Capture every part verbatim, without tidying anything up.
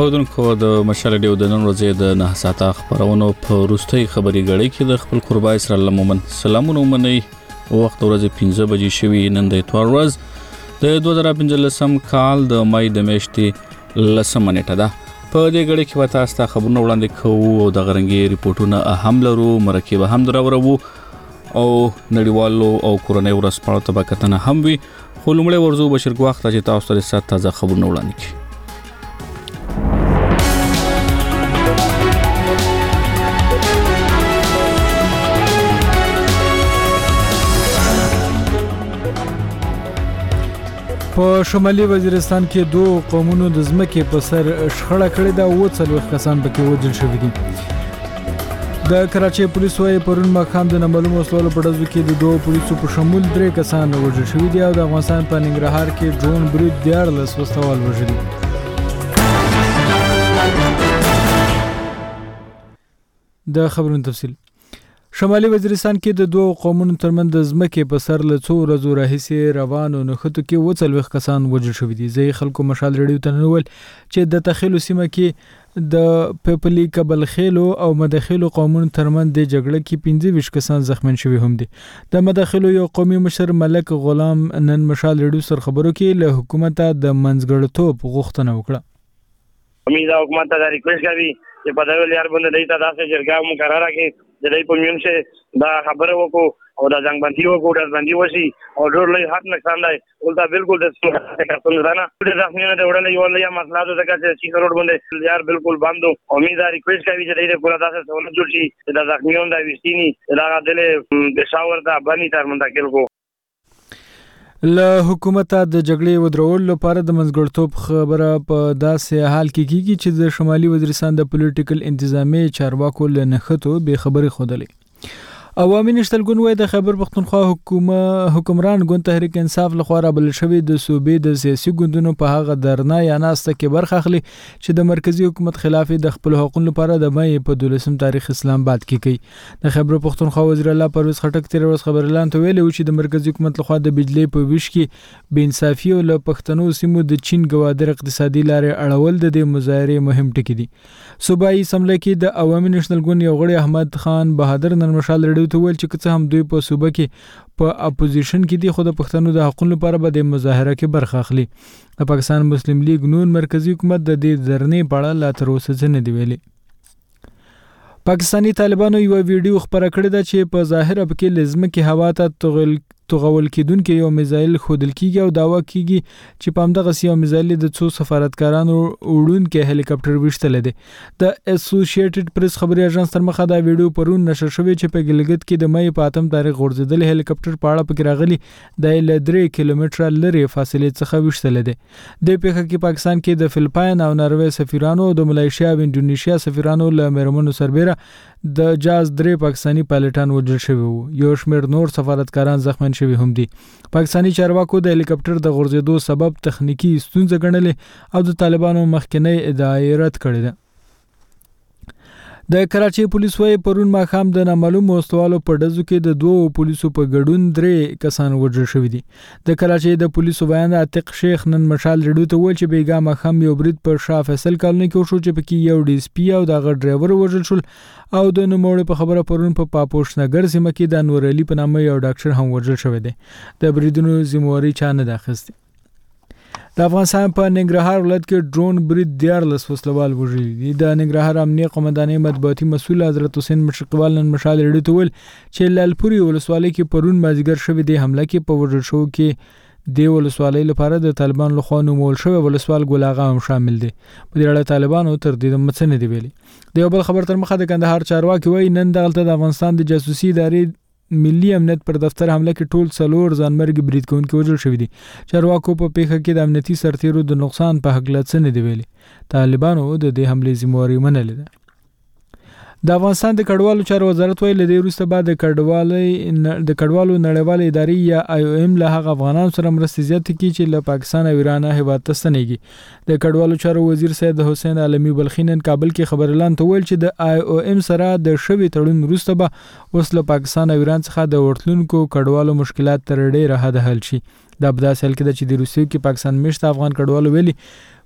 اودونکو د مشال ډیو د نن ورځې د نه ساعته خبرونو په وروستۍ خبري غړي کې د خپل قربا اسرائیل مومن سلامونه مني وخت ورځې پنځه بجې شوي نن د اتوار ورځ د دوه زره پنځلسم کال د مای د میاشتې لسمه نیټه ده. په دې غړي کې وتا استا خبرونه وړاندې کوو او د غرنګي ریپورتونه اهم لرو مرکه هم دراورو او نړیوالو او کورنۍ ورسپاړو طبقاتنه هم وي. خو لومړی ورزو بشیر وخت چې تاسو ته سات تازه خبرونه وړاندې کړي. په شمالي وزیرستان کې دوه قومونو د ځمکې په سر شخړه کړې ده او څلور کسان پکې وژل شوي دي. د کراچۍ پولیسو وايي پرون ماښام د نامعلومو وسلو په ډزو کې د دوه پولیسو په شمول درې کسان وژل شوي دي او د افغانستان په ننګرهار کې ډرون برید دیارلس وسلوال وژلي. د خبرونو تفصیل. شمالي وزیرستان کې د دوه قومونو ترمنځ د ځمکې په سر له څو ورځو راهیسې روانو نښتو کې اووه څلوېښت کسان وژل شوي دي. ځایي خلکو مشال ریډیو ته وویل چې د تخیلو سیمه کې د پیپلي کبلخیلو او مداخلو قومونو ترمنځ د جګړه کې پنځه ویشت کسان زخمیان شوي هم دي. د مداخلو یو قومي مشر ملک غلام نن مشال ریډیو سره خبرو کې له حکومت د منځګړیتوب غوښتنه وکړه. امید حکومت ته ریکوست کوي چې په دغه لار باندې دایته داسې جرګه مقرره کړي د دې په میون شه دا خبره وکړو او دا ځنګ باندې وکړو د باندې وشي او ډېر لوی حق نقصان دی ولدا بالکل د څه نه د زخمیانو د وړل یو لوی مسله ده چې چې روډ باندې یار بالکل بندو. امید ریکوست کوي چې دې پورا داسې سہولت جوړ شي د زخمیانو د وستینی دا غدل د شاور ته باندې تر منتقل کو. له حکومت د جګړې ودرول لپاره د منځګړیتوب خبره په داسې حال کې کیږي چې د شمالي وزیرستان د پولیټیکل انتظامی چارواکو له نښتو بې خبري ښودلې. عوامي نشتلګون وایي د خیبر پښتونخوا حکومت حکمران ګوند تحریک انصاف لخوا رابلل شوی د صوبې د سیاسي ګوندونو په هغه درنه یا ناسته کې برخه اخلي چې د مرکزی حکومت خلاف د خپل حقوقو لپاره د مې په دولسم تاریخ اسلام آباد کې کوي. د خیبر پښتونخوا وزیر الله پرویز خټک تیر ورځ خبر اعلان ته ویلي چې د مرکزی حکومت لخوا د بجلی په ویش کې بې انصافي او له پښتنو سیمو د چین ګوادر اقتصادي لارې اړول د دې مظاهرې مهم ټکي دي. صوبایي اسمبلی کې د عوامي نشتلګون یو غړي احمد خان بهادر نن مشال ریډیو ته ویل چې څه هم دوی په صوبه کې په اپوزیشن کې دي خو د پښتنو د حقوقو لپاره به د مظاهره کې برخه اخلي. د پاکستان مسلم لیگ نون مرکزی حکومت د دې درنې په اړه لا تر اوسه څه نه دی ویلي. پاکستانی طالبانو یو ویډیو خبره کړې ده چې په ظاهر په لزمه کې هوا ته تغل توغول کېدونکې یو میزایل خودل کیږي او داوا کیږي چې په همدغه یو میزایل د څو سفارتکارانو وړونکي هلیکاپټر وشتل دي. د اسوسییټډ پریس خبري اژانس تر مخه دا ویډیو پرون نشر شوی چې په ګلګت کې د مې په اتم تاریخ غورځیدل هلیکاپټر په اړه پکې راغلي د ل درې کیلومتره لري فاصله څخه وشتل دي. د پیښه کې پاکستان کې د فلپاین او ناروې سفیرانو او د ملایشیا او انډونیشیا سفیرانو له مېرمنو سربېره د جاز درې پاکستانی پایلټان وژل شوي وو. یو شمېر نور سفارتکاران زخمیان شوي هم دي. پاکستانی چارواکو د هلیکاپټر د غورځېدو سبب تخنیکی ستونزه ګڼلې او د طالبانو مخکنی ادعای رد کړې ده. د کراچۍ پولیس وايي پرون ماښام د نامعلومو وسلوالو په ډزو کې د دوه پولیسو په ګډون درې کسان وژل شوي دي. د کراچۍ د پولیسو بیان عتیق شیخ نن مشال ریډیو ته وویل چې بیګا ماښام یو برید په شاه فیصل کالوني کې وشو چې پکې یو ډي اس پي او دغه ډرایور وژل شول او د نوموړي په خبره پرون په پا پاپوش نګر سیمه کې د انور علي په نامه یو ډاکټر هم وژل شوی دی. د بریدونو ذمہواري چا نه ده اخیستې. د افغانستان په ننګرهار ولایت کې ډرون برید دیارلس وسلوال وژلي دي. د ننګرهار امنیه قومندانۍ مطبوعاتي مسؤل حضرت حسین مشرقیوال نن مشال ریډیو ته ویل چې لالپوري ولسوالۍ کې پرون مازدیګر شوې د حمله کې په وژل شو کې د ولسوالۍ لپاره د طالبان لخوا نومول شوی ولسوال ګل اغا هم شامل دي. په دې اړه طالبانو تر دې مڅ نه دی ویلي. د یو بل خبر تر مخه د کندهار چارواکي وایي نن دغلته د افغانستان د جاسوسي ادارې ملي امنیت پر دفتر حمله کې ټول څلور ځانمرګي برید کوونکي وژل شوي دي. چارواکو په پیښه کې د امنیتي سرتیرو د نقصان په هکله څه نه دی ویلي. طالبانو د دې حملې ذمہواري منلې ده. د افغانستان د کډوالو چارو وزارت ویل د وروسته بعد د کډوالۍ د کډوالو نړیوال ادارې یا آی او ایم له هغه افغانانو سره مرستې زیاتې کړي چې له پاکستان او ایران هیواد ته ستنېږي. د کډوالو چارو وزیر سید حسین عالمي بلخي نن کابل کې خبر اعلان ته ویل چې د آی او ایم سره د شوي تړون وروسته به اوس له پاکستان او ایران څخه د ورتلونکو کډوالو مشکلات تر ډېره حده حل شي. دا په داسې حال کې ده چې د روسیې کې پاکستان میشته افغان کډوالو ویلي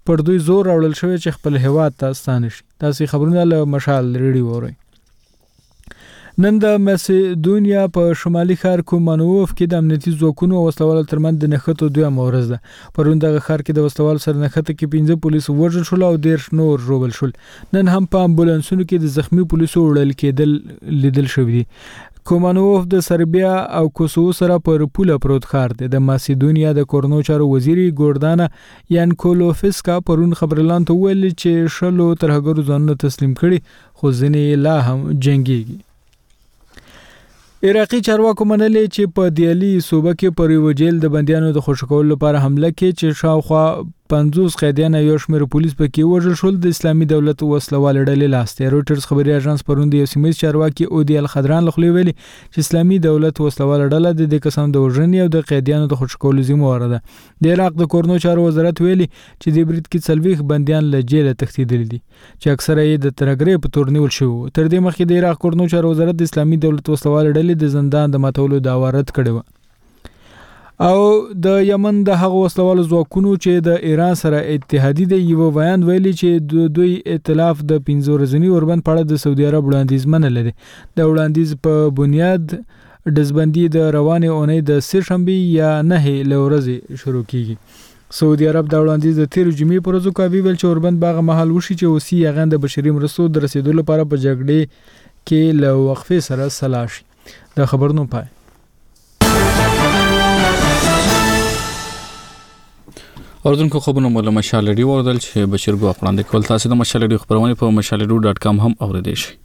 پر دوی زور راوړل شوی چې خپل هیواد ته ستانه شي. تاسو خبرونه له مشال ریډیو اورئ. نن د مسیدونیا په شمالي ښار کومانوف کې د امنیتي ځواکونو او وسلوالو ترمنځ د نښتو دویمه ورځ ده. پرون دغه ښار کې د وسلوالو سره نښته کې پنځه پولیس وژل شول او دېرش نور ژوبل شول. نن هم په امبولانسونو کې د زخمی پولیسو وړل کېدل لیدل شوي دي. کومانوف د سربیا او کوسوو سره پر پوله پروت ښار دی. د مسیدونیا د کورنو چارو وزیر ګوردانا یانکولوفسکا پرون خبرلاند ته وویل چې شلو ترهګرو ځانونه تسلیم کړي خو ځینې لا هم جنګېږي. عراقي چارواکو منلې چې په دیالي صوبه کې پر یو جیل د بندیانو د خوشی کولو لپاره حمله کې چې شاوخوا پنځوس قیدیان یو شمېر پولیس پکې وژل شول د اسلامي دولت وسلوال ډلې لاس دی. رويټرز خبري اژانس پرون د یو سیمه چارواکي اودي الخضران لخوا ویلي چې اسلامي دولت وسلوال ډله د دې کسانو د وژنې او د قیدیانو د خوشی کولو ذمہ ده. د عراق د کورنو چارو وزارت ویلي چې د برید کې څلويخ بندیان له جیل تښتیدل دي چې اکثره یې د ترګرې په تور نیول شو. تر دې مخکې د عراق کورنو چارو وزارت د اسلامي دولت وسلوال ډلې د زندان د ماتولو دعوه رد کړې و. او د یمن د هغو وسلوالو ځواکونو چې د ایران سره اتحادی دی یو بیان ویلي چې دوی ائتلاف د پنځه ورځنی اوربند په اړه د سعودي عرب وړاندیز منل دي. د وړاندیز په بنیاد دزبندي د روانې اونۍ د سه شنبه یا نه لورځي شروع کیږي. سعودي عرب د وړاندیز د تیر جمعې پر ورځ کوي ویل چې اوربند باغ محل وشي چې اوسي هغه د بشري مرستو د رسیدلو لپاره په جګړې کې له وقفې سره سلا شي. د خبرونو پای اوردونکو خبرونه مو له مشال ریډیو اوردل چې بشیر ګو خپراندې کول. تاسو د مشال ریډیو خبرونه په مشال ریډیو ډاټ کام هم اوریدئ شئ.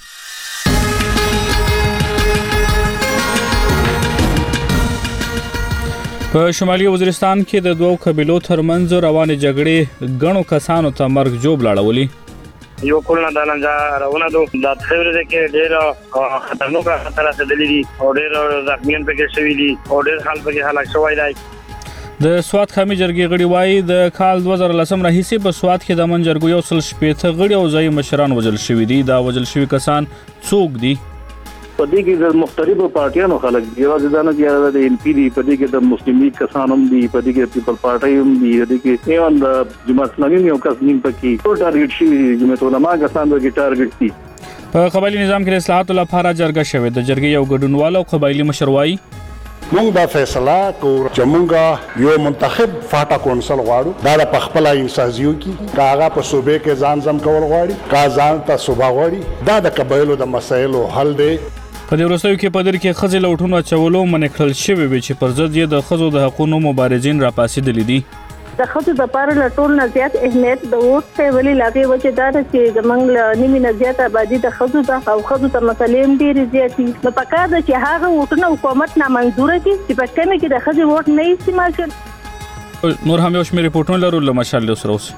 په شمالي وزیرستان کې د دوو قبیلو ترمنځ روانې جګړې غنو کسانو ته مرګ جوړ لاړولې. یو کولنه د لنجا راونه دو د خبره کې ډېر خطرناک خطر سره دي او ډېر زخمیان پکې شوي دي او ډېر خلک پکې هلاک شوي دي. د سواد خامي جرګې غړي وایي د کال دوه زره لسم راهیسې په سواد کې د من جرګو یو سل شپېته غړي او ځای مشران وژل شوي دي. دا وژل شوي کسان څوک دي؟ په دې کې د مختلفو پارټیانو خلک دي. یوازې دا نه چې د ایم پی دي، په دې کې د مسلم لیگ کسان هم دي، په دې کې پیپل پارټي هم دي، په دې کې ایوان د جماعت اسلامي یو کس نیم پکې ټول ټارګټ شي جماعت علماء کسان د ټارګټ دي. په قبایلی نظام کې اصلاحات لپاره جرګه شوې د جرګې یو ګډونوال او قبایلی مشر وایي مونږ دا فیصله کو چې مونږ یو منتخب فاټا کونسل غواړو. دا د پخپل انسازیو کې کاغه په صوبې کې ځان ځم کول غواړي، کا ځان ته صوبا غواړي. دا د قبایلو د مسایلو حل دی. په دې ورسېو کې په در کې خځې لوټونو چولو منکړل شوی وي چې پر ضد یې د خځو د حقوقو مبارزین راپاسېدلي دي. د خځو د پاره له ټول نه زیات اهمیت د ووټ ته ویلي لاګي وجه دا چې زمنګ له نیمه نه زیات آبادی د خځو د او خځو ته مسلې هم ډېرې زیاتې نو پکار ده چې هغه ووټونه حکومت نامنظور کړي چې په کمه کې د خځې ووټ نه استعمال شي. نور هم یو شمېر ریپورټونه لرو له مشال له سره اوس.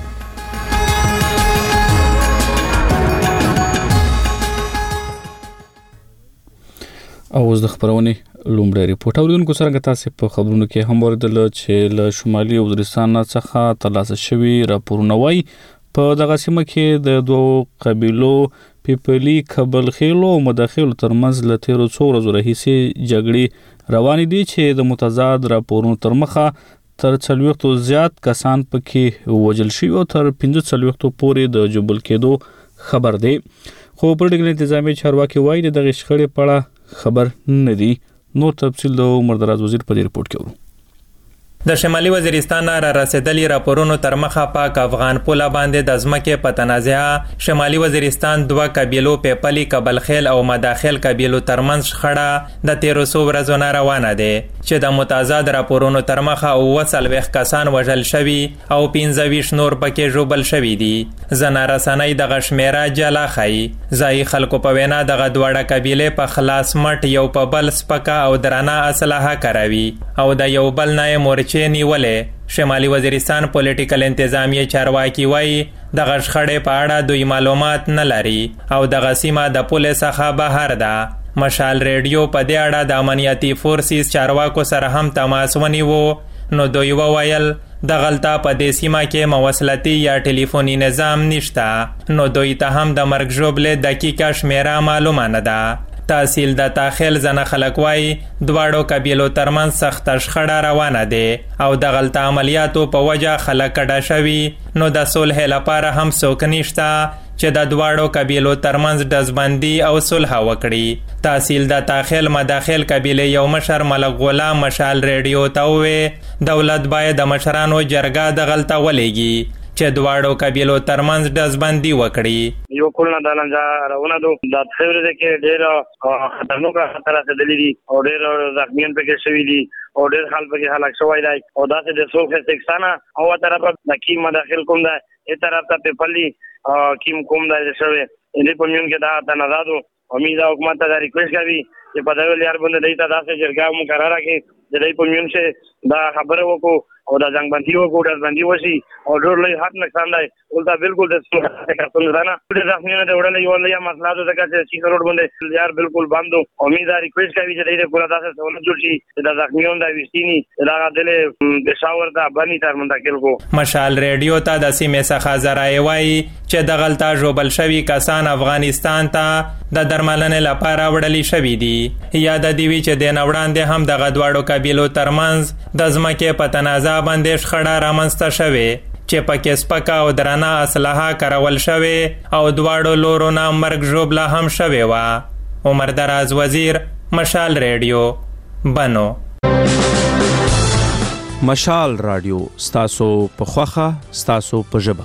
او اوس د خبرونې لومړی ریپورت اوریدونکو سره تاسو په خبرونو کې هم اوریدل چې له شمالي وزیرستان څخه ترلاسه شوی راپورونه وایي په دغه سیمه کې د دوو قبیلو پیپلی قبل خېلو او مداخلو ترمنځ له تیرو څو ورځو راهیسې جګړې روانې دي چې د متضاد راپورونو تر مخه تر څلوېښتو زیات کسان پکې وژل شوي او تر پنځه څلوېښتو پورې د جوبل کېدو خبر دی. خو پولیټیکل انتظامی چارواکي وایي د دغه شخړې په اړه خبر نه دی. نور تفصیل د عمر دراز وزیر په ریپورت کې ورو. د شمالي وزیرستان را رسیدلی راپورونو تر مخه پاک افغان پوله باندې د ځمکې په تنازعه شمالي وزیرستان دوه قبیلو پیپلی قبل خیل او مداخل قبیلو ترمنځ شخړه د تیرو څو ورځو نه روانه ده چې د متضاد راپورونو تر مخه اووه څلوېښت کسان وژل شوي او پنځه ویشت نور پکې ژوبل شوي دي. ځینې رسنۍ دغه شمیره جلا ښیي. ځایي خلکو په وینا دغه دواړه قبیلې په خلاص مټ یو په بل سپکه او درانه اسلحه کاروي او د یو بل نه مورچې نیولې. شمالي وزیرستان پولیټیکل انتظامیه چارواکي وایي دغه شخړې په اړه دوی معلومات نه لري او دغه سیمه د پولیس څخه بهر ده. مشال ریډیو په دې اړه د امنیتي فورسز چارواکو سره هم تماس ونیو نو دوی وویل د غلطه په دې سیمه کې مواصلاتي یا ټلیفوني نظام نشته نو دوی ته هم د مرګ ژوبلې دقیقه شمیره معلومه نه ده. تحصیل د تاخیل زنه خلک وای دواړو قبیلو ترمن سخت شخړه روانه ده او د غلط عملیاتو په وجه خلک کډه شوي نو د صلح لپاره هم څوک نشته چې د دواړو قبیلو ترمنځ دزبندي او صلح وکړي. تحصیل د تاخیل مداخل قبیله یو مشر ملک غلام مشال ریډیو ته وې دولت باید د مشرانو جرګه د غلطه ولېږي چې دواړو قبیلو ترمنځ دزبندي وکړي. یو کولنه د لنجا راونه دو د خبره کې ډېر خطرناک خطر راځي دي او ډېر زخمیان پکې شوي دي او ډېر حال پکې هلاک شوی دی او داسې د څوک سکسانه او طرفه د کی مداخل کوم ده ای طرف ته په پلي کیم کوم ده شوی دې په میون کې دا تنازادو امید او حکومت ته ریکوست کوي چې په دغه لار باندې دیتا داسې جرګه مقرره کړي چې دې په میون څخه دا خبره وکړو او دا جنگ بندي وکړو د بندي وشي او ډېر لوی حد نقصان دی ولدا بالکل د څه نه د زخمیانو د وړل یو لوی مسله ده چې سی روډ باندې یار بالکل بندو امید ریکوست کوي چې دې پورا داسې سہولت جوړ شي د زخمیانو د وستینی دا غدل پېښور ته باندې تر منتقل کو. مشال ریډیو ته د سیمې څخه ذرایع وایي چې د غلطه جوړل شوی کسان افغانستان ته د درملنې لپاره وړل شوی دي یا د دیوی چې د نوړاندې هم د غدواړو قبیلو ترمنځ د ځمکې په تنازع باندې شخړه رامنځته شوې چې پکې سپکه او درنه اسلحه کارول شوې او دواړو لورو نه مرګ ژوبله هم شوې وه. عمر دراز وزیر مشال ریډیو بنو. مشال رادیو ستاسو په خوخه ستاسو په ژبه.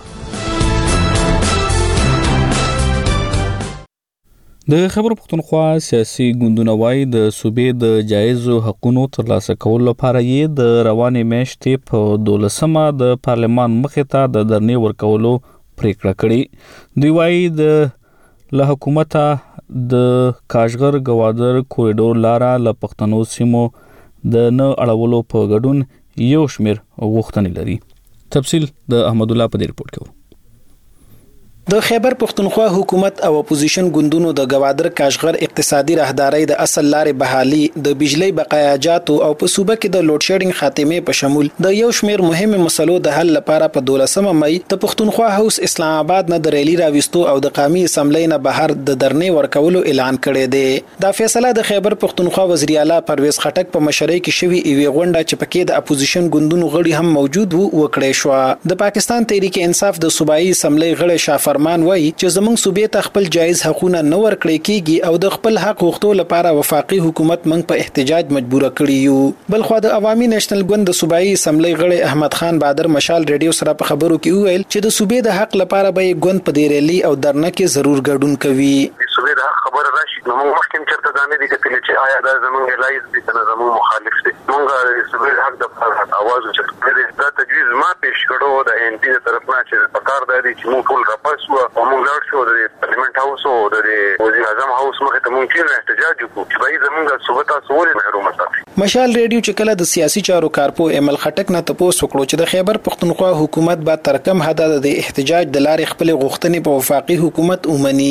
د خبر پښتونخوا سیاسي ګوندونه وایي د صوبې د جایزو حقوقو ترلاسه کولو لپاره یې د روانې میاشتې په دولسمه د پارلمان مخې ته د درنې ورکولو پریکړه کړې. دوی وایي د له حکومته د کاشغر ګوادر کوریډور لاره له پښتنو سیمو د نه اړولو په ګډون یو شمیر غوښتنې لري. تفصیل د احمد الله په دې رپورت کې. د خیبر پښتونخوا حکومت او اپوزیشن ګوندونو د گوادر کاشغر اقتصادي راهداري د اصل لارې بحالي د بجلی بقایاجات او په صوبه کې د لوډ شیډینګ خاتمه په شمول د یو شمیر مهمه مسلو د حل لپاره په دولسمه مې د پښتونخوا هوس اسلام آباد نه د ریلی راوستو او د قومي اسمبلی نه بهر د درنې ورکولو اعلان کړی دی. دا فیصله د خیبر پښتونخوا وزیر اعلی پرویز خټک په مشرۍ کې شوی ایوي غونډه چې پکې د اپوزیشن ګوندونو غړي هم موجود وو وکړې شو. د پاکستان تحریک انصاف د صوبایي اسمبلی غړي شافر فرمان وایي چې زمونږ صوبې ته خپل جایز حقوقونه نه ورکړي کیږي او د خپل حق غوښتو لپاره وفاقي حکومت موږ په احتجاج مجبور کړی یو. بل خو د عوامي نېشنل ګوند د صوبایي اسمبلی غړي احمد خان بادر مشال ریډیو سره په خبرو کې وویل چې د صوبې د حق لپاره به ګوند په دې ریلی او درنه کې ضرور ګډون کوي. صوبې د حق خبره راشي نو موږ مخکې چرته ځانې دي چې چې آیا دا زمونږ لایز دي کنه زمونږ مخالف دي. موږ د صوبې حق د اواز چې دا تجویز ما پیش کړو د ان پی طرف نه چې په کار دی چې موږ ټول راپاسو او موږ لاړ شو د پارلیمنت هاوس او د وزیر اعظم هاوس مخې ته موږ چې احتجاج وکړو چې باید زمونږ صوبې تاسو ولې محروم ساتي. مشال ریډیو چې کله د سیاسي چارو کارپو امل خټک نه تپوس وکړو چې د خیبر پښتونخوا حکومت با تر کم حد د احتجاج د لارې خپل غوښتنې په وفاقي حکومت اومني.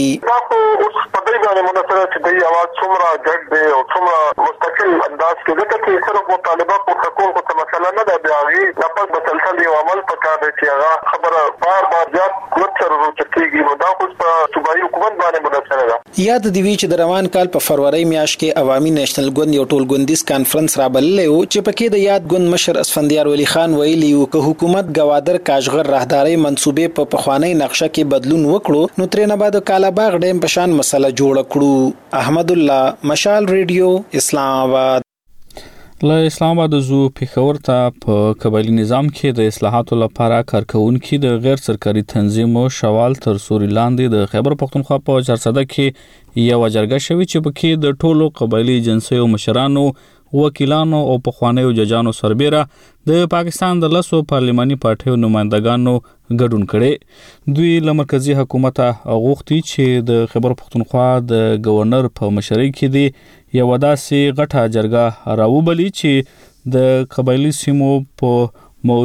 باندې مناسبه چې د اواز څومره ګډ دی او څومره مستقل انداز کې دغه چې صرف مطالبه په حقوقو څه مسله نه ده بیا غي لپاره مسلسل یو عمل پکار دی چې هغه خبره بار بار زیات قوت سره وروچتيږي نو دا خو په صوبایي حکومت باندې مناسبه ده. یاد دی چې د روان کال په فروری میاشت کې عوامي نېشنل ګوند یو ټولګوندیز کانفرنس را بللی و چې پکې د یاد ګوند مشر اسفندیار ولی خان ویلي و چې حکومت گوادر کاشغر راهداري منسوبې په پخوانی نقشه کې بدلون وکړو نو ترې نه بعد کالاباغ ډیم په شان مسله جوړ کړو. احمد الله مشال ریډیو اسلام آباد. له اسلام آباد زو پېښور ته په قبایلی نظام کې د اصلاحاتو لپاره کارکونکو د غیر سرکاري تنظیمو شوال تر سوري لاندې د خیبر پښتونخوا په چارسده کې یو جرګه شوی چې پکې د ټولو قبایلی جنسیو مشرانو وکیلانو او پخوانیو ججانو سربېره د پاکستان د لسو پارلماني پارټیو نمائندګانو ګډون کړي. دوی له مرکزی حکومت غوښتي چې د خیبر پښتونخوا د گورنر په مشرۍ کې دی یو داسې غټه جرګه راوبلي چې د قبایلی سیمو په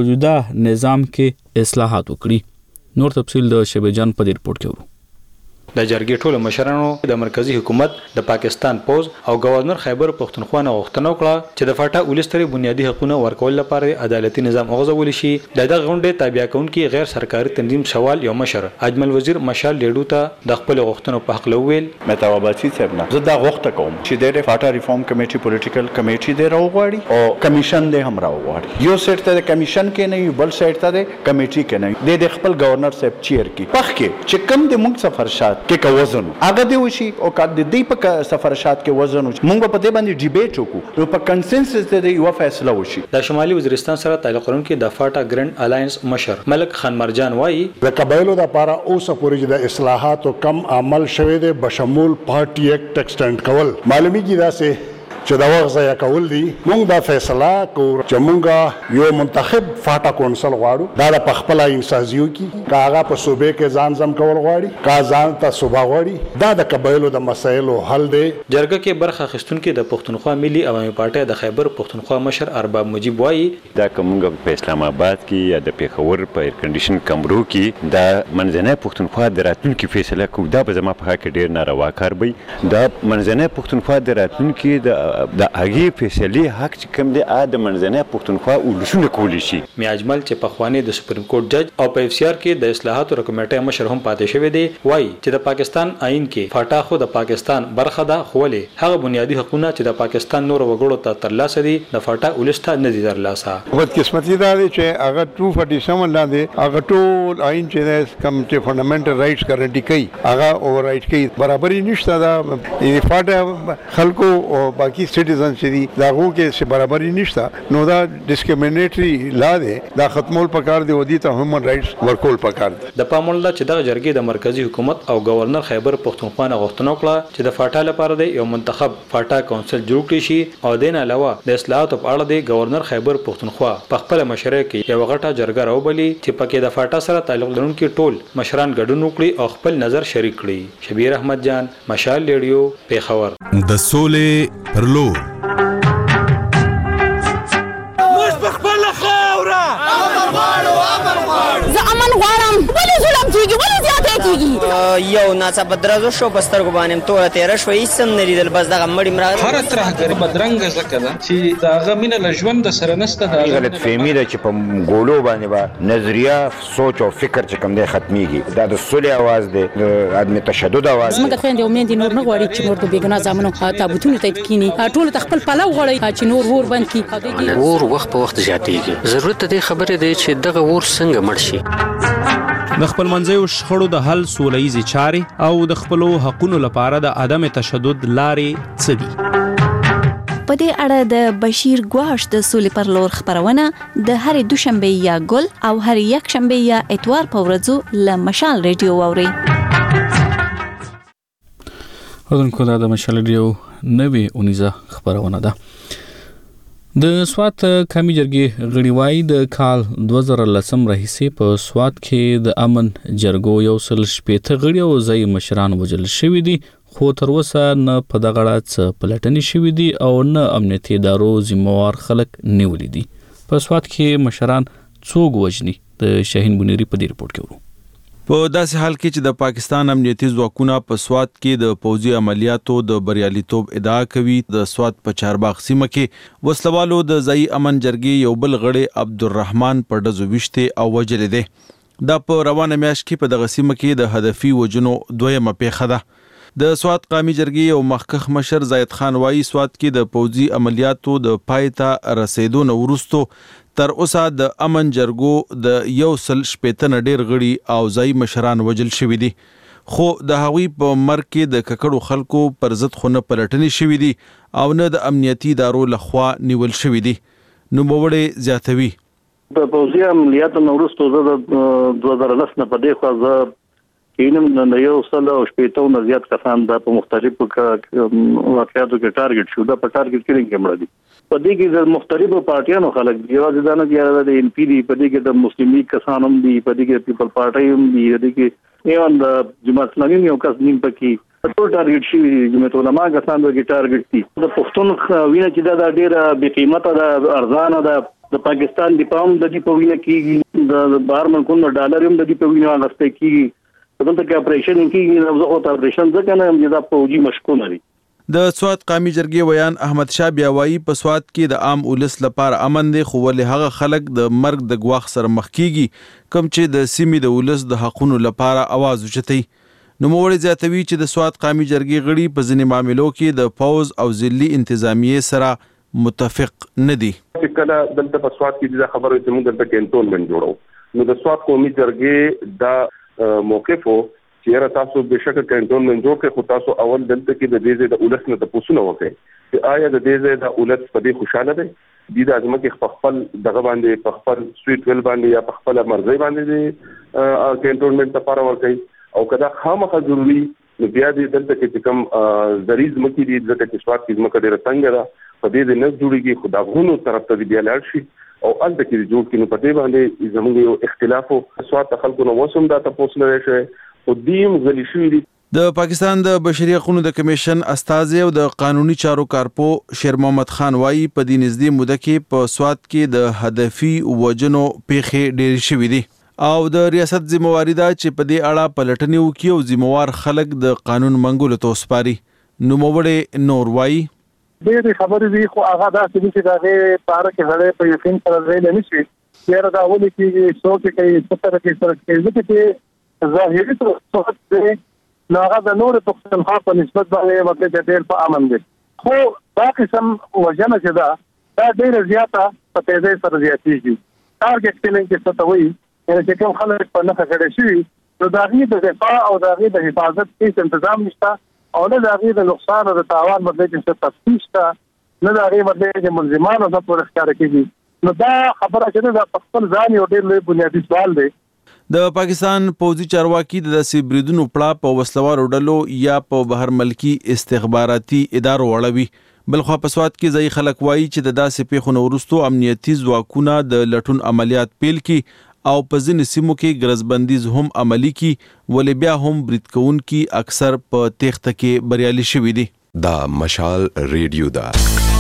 موجوده نظام کې اصلاحات وکړي. نور تفصیل د شبه جان په دې رپورت کې ورو. د جرګې ټولو مشرانو د مرکزی حکومت د پاکستان پوز او گورنر خیبر پختونخوا نه غوښتنه وکړه چې د فاټا ولستري بنیادی حقوقونه ورکول لپاره عدالتي نظام غوښول شي. د دغه غونډې تابع کونکي غیر سرکاري تنظیم شوال یو مشر اجمل وزیر مشال لیډو ته د خپل غوښتنو په حق لویل متوابتی سرنا زه دا غوښته کوم چې د فاټا ریفارم کمیټي پولیټیکل کمیټي دی راوغواړي او کمیشن دی هم راوغواړي. یو سیټ ته د کمیشن کې نه یو بل سیټ ته د کمیټي کې نه د خپل گورنر صاحب چیر کې پخ کې چې کم د موږ سفرشات کې کوزن هغه دی وشي او کله د دې په سفرشات کې وزن موږ په دې باندې ډیبیټ وکړو نو په کنسنسس د یو فیصله وشي. د شمالي وزیرستان سره تعلق لرونکي د فاټا ګرند الاینس مشر ملک خان مرجان وایي د قبایلو د لپاره اوسه پورې د اصلاحاتو کم عمل شوی دی بشمول پارټي ایکټ ایکسټند کول معلومیږي دا سه چې دا وخت ځای کول دي. موږ دا فیصله کو چې موږ یو منتخب فاټا کونسل غواړو دا د پخپل انسازیو کې کاغه په صوبې کې ځان زم کول غواړي کا ځان ته صوبا غواړي دا د قبایلو د مسایلو حل دی. جرګه کې برخه اخیستونکو د پښتونخوا ملي عوامي پارټي د خیبر پښتونخوا مشر ارباب مجيب وایي دا کومګه په اسلام آباد کې یا د پیښور په ایر کنډیشن کمرو کې دا منځنۍ پښتونخوا د راتلونکو فیصله کو دا به زما په حق ډیر ناروا کار وي. دا منځنۍ پښتونخوا د راتلونکو د د هغه فیصله حق چې کوم دی ا د منځنۍ پښتونخوا ولسونه کولی شي. می اجمل چې په خوانی د سپریم کورټ جج او په اف سی آر کې د اصلاحاتو کمیټې مشر هم پاتې شوی دی وایي چې د پاکستان آئین کې فاټا خو د پاکستان برخه ده خو ولې هغه بنیادی حقوقونه چې د پاکستان نور وګړو ته ترلاسه دي د فاټا ولسته نه دي ترلاسه. بد قسمتي دا دی چې هغه ټو فورټي سیون لاندې هغه ټول آئین چې کوم چې فنډامنټل رائټس ګارانټي کوي هغه اوور رائټ کوي برابرۍ نشته. دا فاټا خلکو او باقي سټیزن چې دي داغو کې چې برابرۍ نشته نو دا ډیسکریمینیټری لا دی دا ختمول پکار دی او دي ته هیومن رائټس ورکول پکار دی. د پامول چې دغه جرګې د مرکزی حکومت او گورنر خیبر پختونخوا نه غوښتنه وکړه چې د فاټا لپاره د یو منتخب فاټا کونسل جوړ کړي شي او دین علاوه د اصلاحاتو په اړه د گورنر خیبر پختونخوا په خپل مشره کې یو غټه جرګه راوبلي چې پکې د فاټا سره تعلق لرونکي ټول مشران ګډون وکړي او خپل نظر شریک کړي. شبیر احمد جان مشال ریډیو پیښور. د سولې پر لور یو ناڅه بدرزو شو بستر کو باندې تور تیر شو هیڅ نه لیدل بس دغه مړی مراد هر ترہ غری بدرنګ زکه ده چې داغه مینه لژوند د سره نسته دا غلط فهمي ده چې په ګولو باندې با نظریه سوچ او فکر چې کوم دی ختميږي دا د سولې आवाज دی د عدم تشدد आवाज دی. موږ خويندې امید نور نه غواړي چې نور د بیګنا زامنو تابوتونو ته کینی ټول تخپل پلو غړي چې نور ور بند کی ور وخت په وخت زیاتېږي. ضرورت دې خبره دی چې دغه ور څنګه مړ شي. د خپل منځیو شخړو د حل سوله‌ییزې چارې او د خپلو حقونو لپاره د عدم تشدد لارې څه دي؟ په دې اړه د بشیر ګواش د سولې پر لور خبرونه د هر دوشنبه یا ګل او هر یک شنبه یا اتوار په ورځو له مشال ریډیو واوري. ورته دا د مشال ریډیو نوې اونیزه خبرونه ده. د سوات قومي جرګې غړي وایي د کال دوه زره لسم راهیسې په سوات کې د امن جرګو یو سل شپېته غړي او ځای مشران وژل شوي دي خو تر اوسه نه په دغه اړه څه پلټنې شوي دي او نه امنیتي ادارو ذمہوار خلک نیولي دي. په سوات کې مشران څوک وژني د شاهین بنيري په دې رپورت کې ورو. په داسې حال کې چې د پاکستان امنیتي ځواکونه په سوات کې د پوځي عملیاتو د بریالیتوب ادعا کوي د سوات په چارباغ سیمه کې وسلوالو د ځای امن جرګې یو بل غړي عبدالرحمن په ډزو وشته او وجل دي. دا په روانه میاشت کې په دغه سیمه کې د هدفي وجنو دویمه پیښه ده. د سوات قومي جرګې او مخکخ مشر زاید خان وایي سوات کې د پوځي عملیاتو د پایته رسیدو نه وروسته تر اوسه د امن جرګو د یو سل شپېته نه ډیر غړي او ځای مشران وجل شوي دي خو د هغوی په مرګ کې د ککړو خلکو پر ضد خو نه پلټنې شوي دي او نه د امنیتي ادارو لخوا نیول شوي دي. نوموړی زیاتوي د پوځي عملیاتو نه وروسته زه د دوه زره لس نه په دې خوا زه کینم د یو سل او شپېته نه زیات کسان دا په مختلفو واقعاتو کې ټارګټ شو دا په ټارګټ کیلینګ کې مړه دي. په دې کې د مختلفو پارټیانو خلک دی یوازې دا نه دی د ایم پی دی په دې کې د مسلم لیگ کسان هم دي په دې کې پیپل پارټي هم دي د دې کې ایون د جماعت اسلامي یو کس نیم پکې ټول ټارګټ شي جماعت علماء کسان د ټارګټ دي. د پښتون وینه چې دا ډیره بې قیمته ده ارزانه ده د پاکستان د پاوند د دې په وینه کې د بهر ملکونو ډالر هم د دې په وینه غسته کیږي دلته کې اپریشن کیږي نو زه او اپریشن ځکه نه هم دا فوجي مشکونه دي. د سواد قومي جرګې ویان احمد شاه بیاوایی په سواد کې د عام ولس لپاره امن دی، خو ولې هغه خلک د مرګ د ګواښ سره مخ کیږي کوم چې د سیمې د ولس د حقونو لپاره आवाज اوچتي. نوموړي زیاتوي چې د سواد قومي جرګې غړي په ځینې معاملو کې د فوز او ضلعي انتظامیې سره متفق نه دي. کله دلته په سواد کې د خبرو چې موږ دلته کینټونمنت جوړو نو د سواد قومي جرګې دا موقف وو چې را تاسو بشکره کینټونمنت جوړ کړئ، خو تاسو اول دلته کې د دې د اولس نه تاسو نه وکړئ چې آیا د دې د اولس په دې خوشاله دي د دې اعظم کې خپل دغه باندې په خپل سویټ ویل باندې یا په خپل مرزي باندې کینټونمنت لپاره ورکړي او کدا خامخا ضروري نو بیا دې دلته کې کوم زریز مکي دي ځکه چې سواد کې زمکه ډیره څنګه ده په دې د نه جوړیږي خدا غونو طرف ته بیا لاړ شي او الته کې جوړ کینو په دې باندې زموږ یو اختلاف او سواد خلکو نو موسم دا تاسو نه شي او دیم غلی شوی دي. د پاکستان د بشري حقوقو د کمیشن استازي او د قانوني چارو کارپو شیر محمد خان وايي په دې نږدې موده کې په سواد کې د هدفي وجنو پیښې ډېرې شوې دي او د ریاست ذمہواری ده چې په دې اړه پلټنې وکړي او ذمہوار خلک د قانون منګولو ته وسپاري. نوموړی نور وايي ډېرې خبرې دي خو هغه داسې دي چې د هغې په اړه کې سړی په یقین سره ویلی نه شي. ډېره دا ولې کېږي څوک یې کوي څه طریقې سره کوي ځکه چې ظاهري صورت دی نو هغه د نورو پښتونخوا په نسبت باندې مطلب چې ډېر په امن دی، خو دا قسم وژنه چې ده دا ډېره زیاته په تیزۍ سره زیاتېږي. ټارګټ کیلینګ چې څه ته وایي یعنې چې کوم خلک په نښه کړی شوي نو د هغې د دفاع او د هغې د حفاظت هېڅ انتظام نشته او نه د هغې د نقصان او د تاوان مطلب چې څه تفتیش شته نه د هغې مطلب چې ملزمانو ته پورې ښکاره کېږي. نو دا خبره چې ده دا په خپل ځان یو ډېر لوی بنیادي سوال دی. د پاکستان پوځي چارواکي د داسې بریدونو پړه په وسلوارو ډلو یا په بهر ملکی استخباراتي ادارو اړوي. بلخوا په سواد کې ځای خلک وایي چې د داسې پیښو نه وروسته امنیتي ځواکونه د لټون عملیات پیل کړي او په ځینې سیمو کې ګرځبندیز هم عملي کړي، ولې بیا هم برید کوونکي اکثر په تېښته کې بریالي شوي دي. دا مشال ریډیو ده.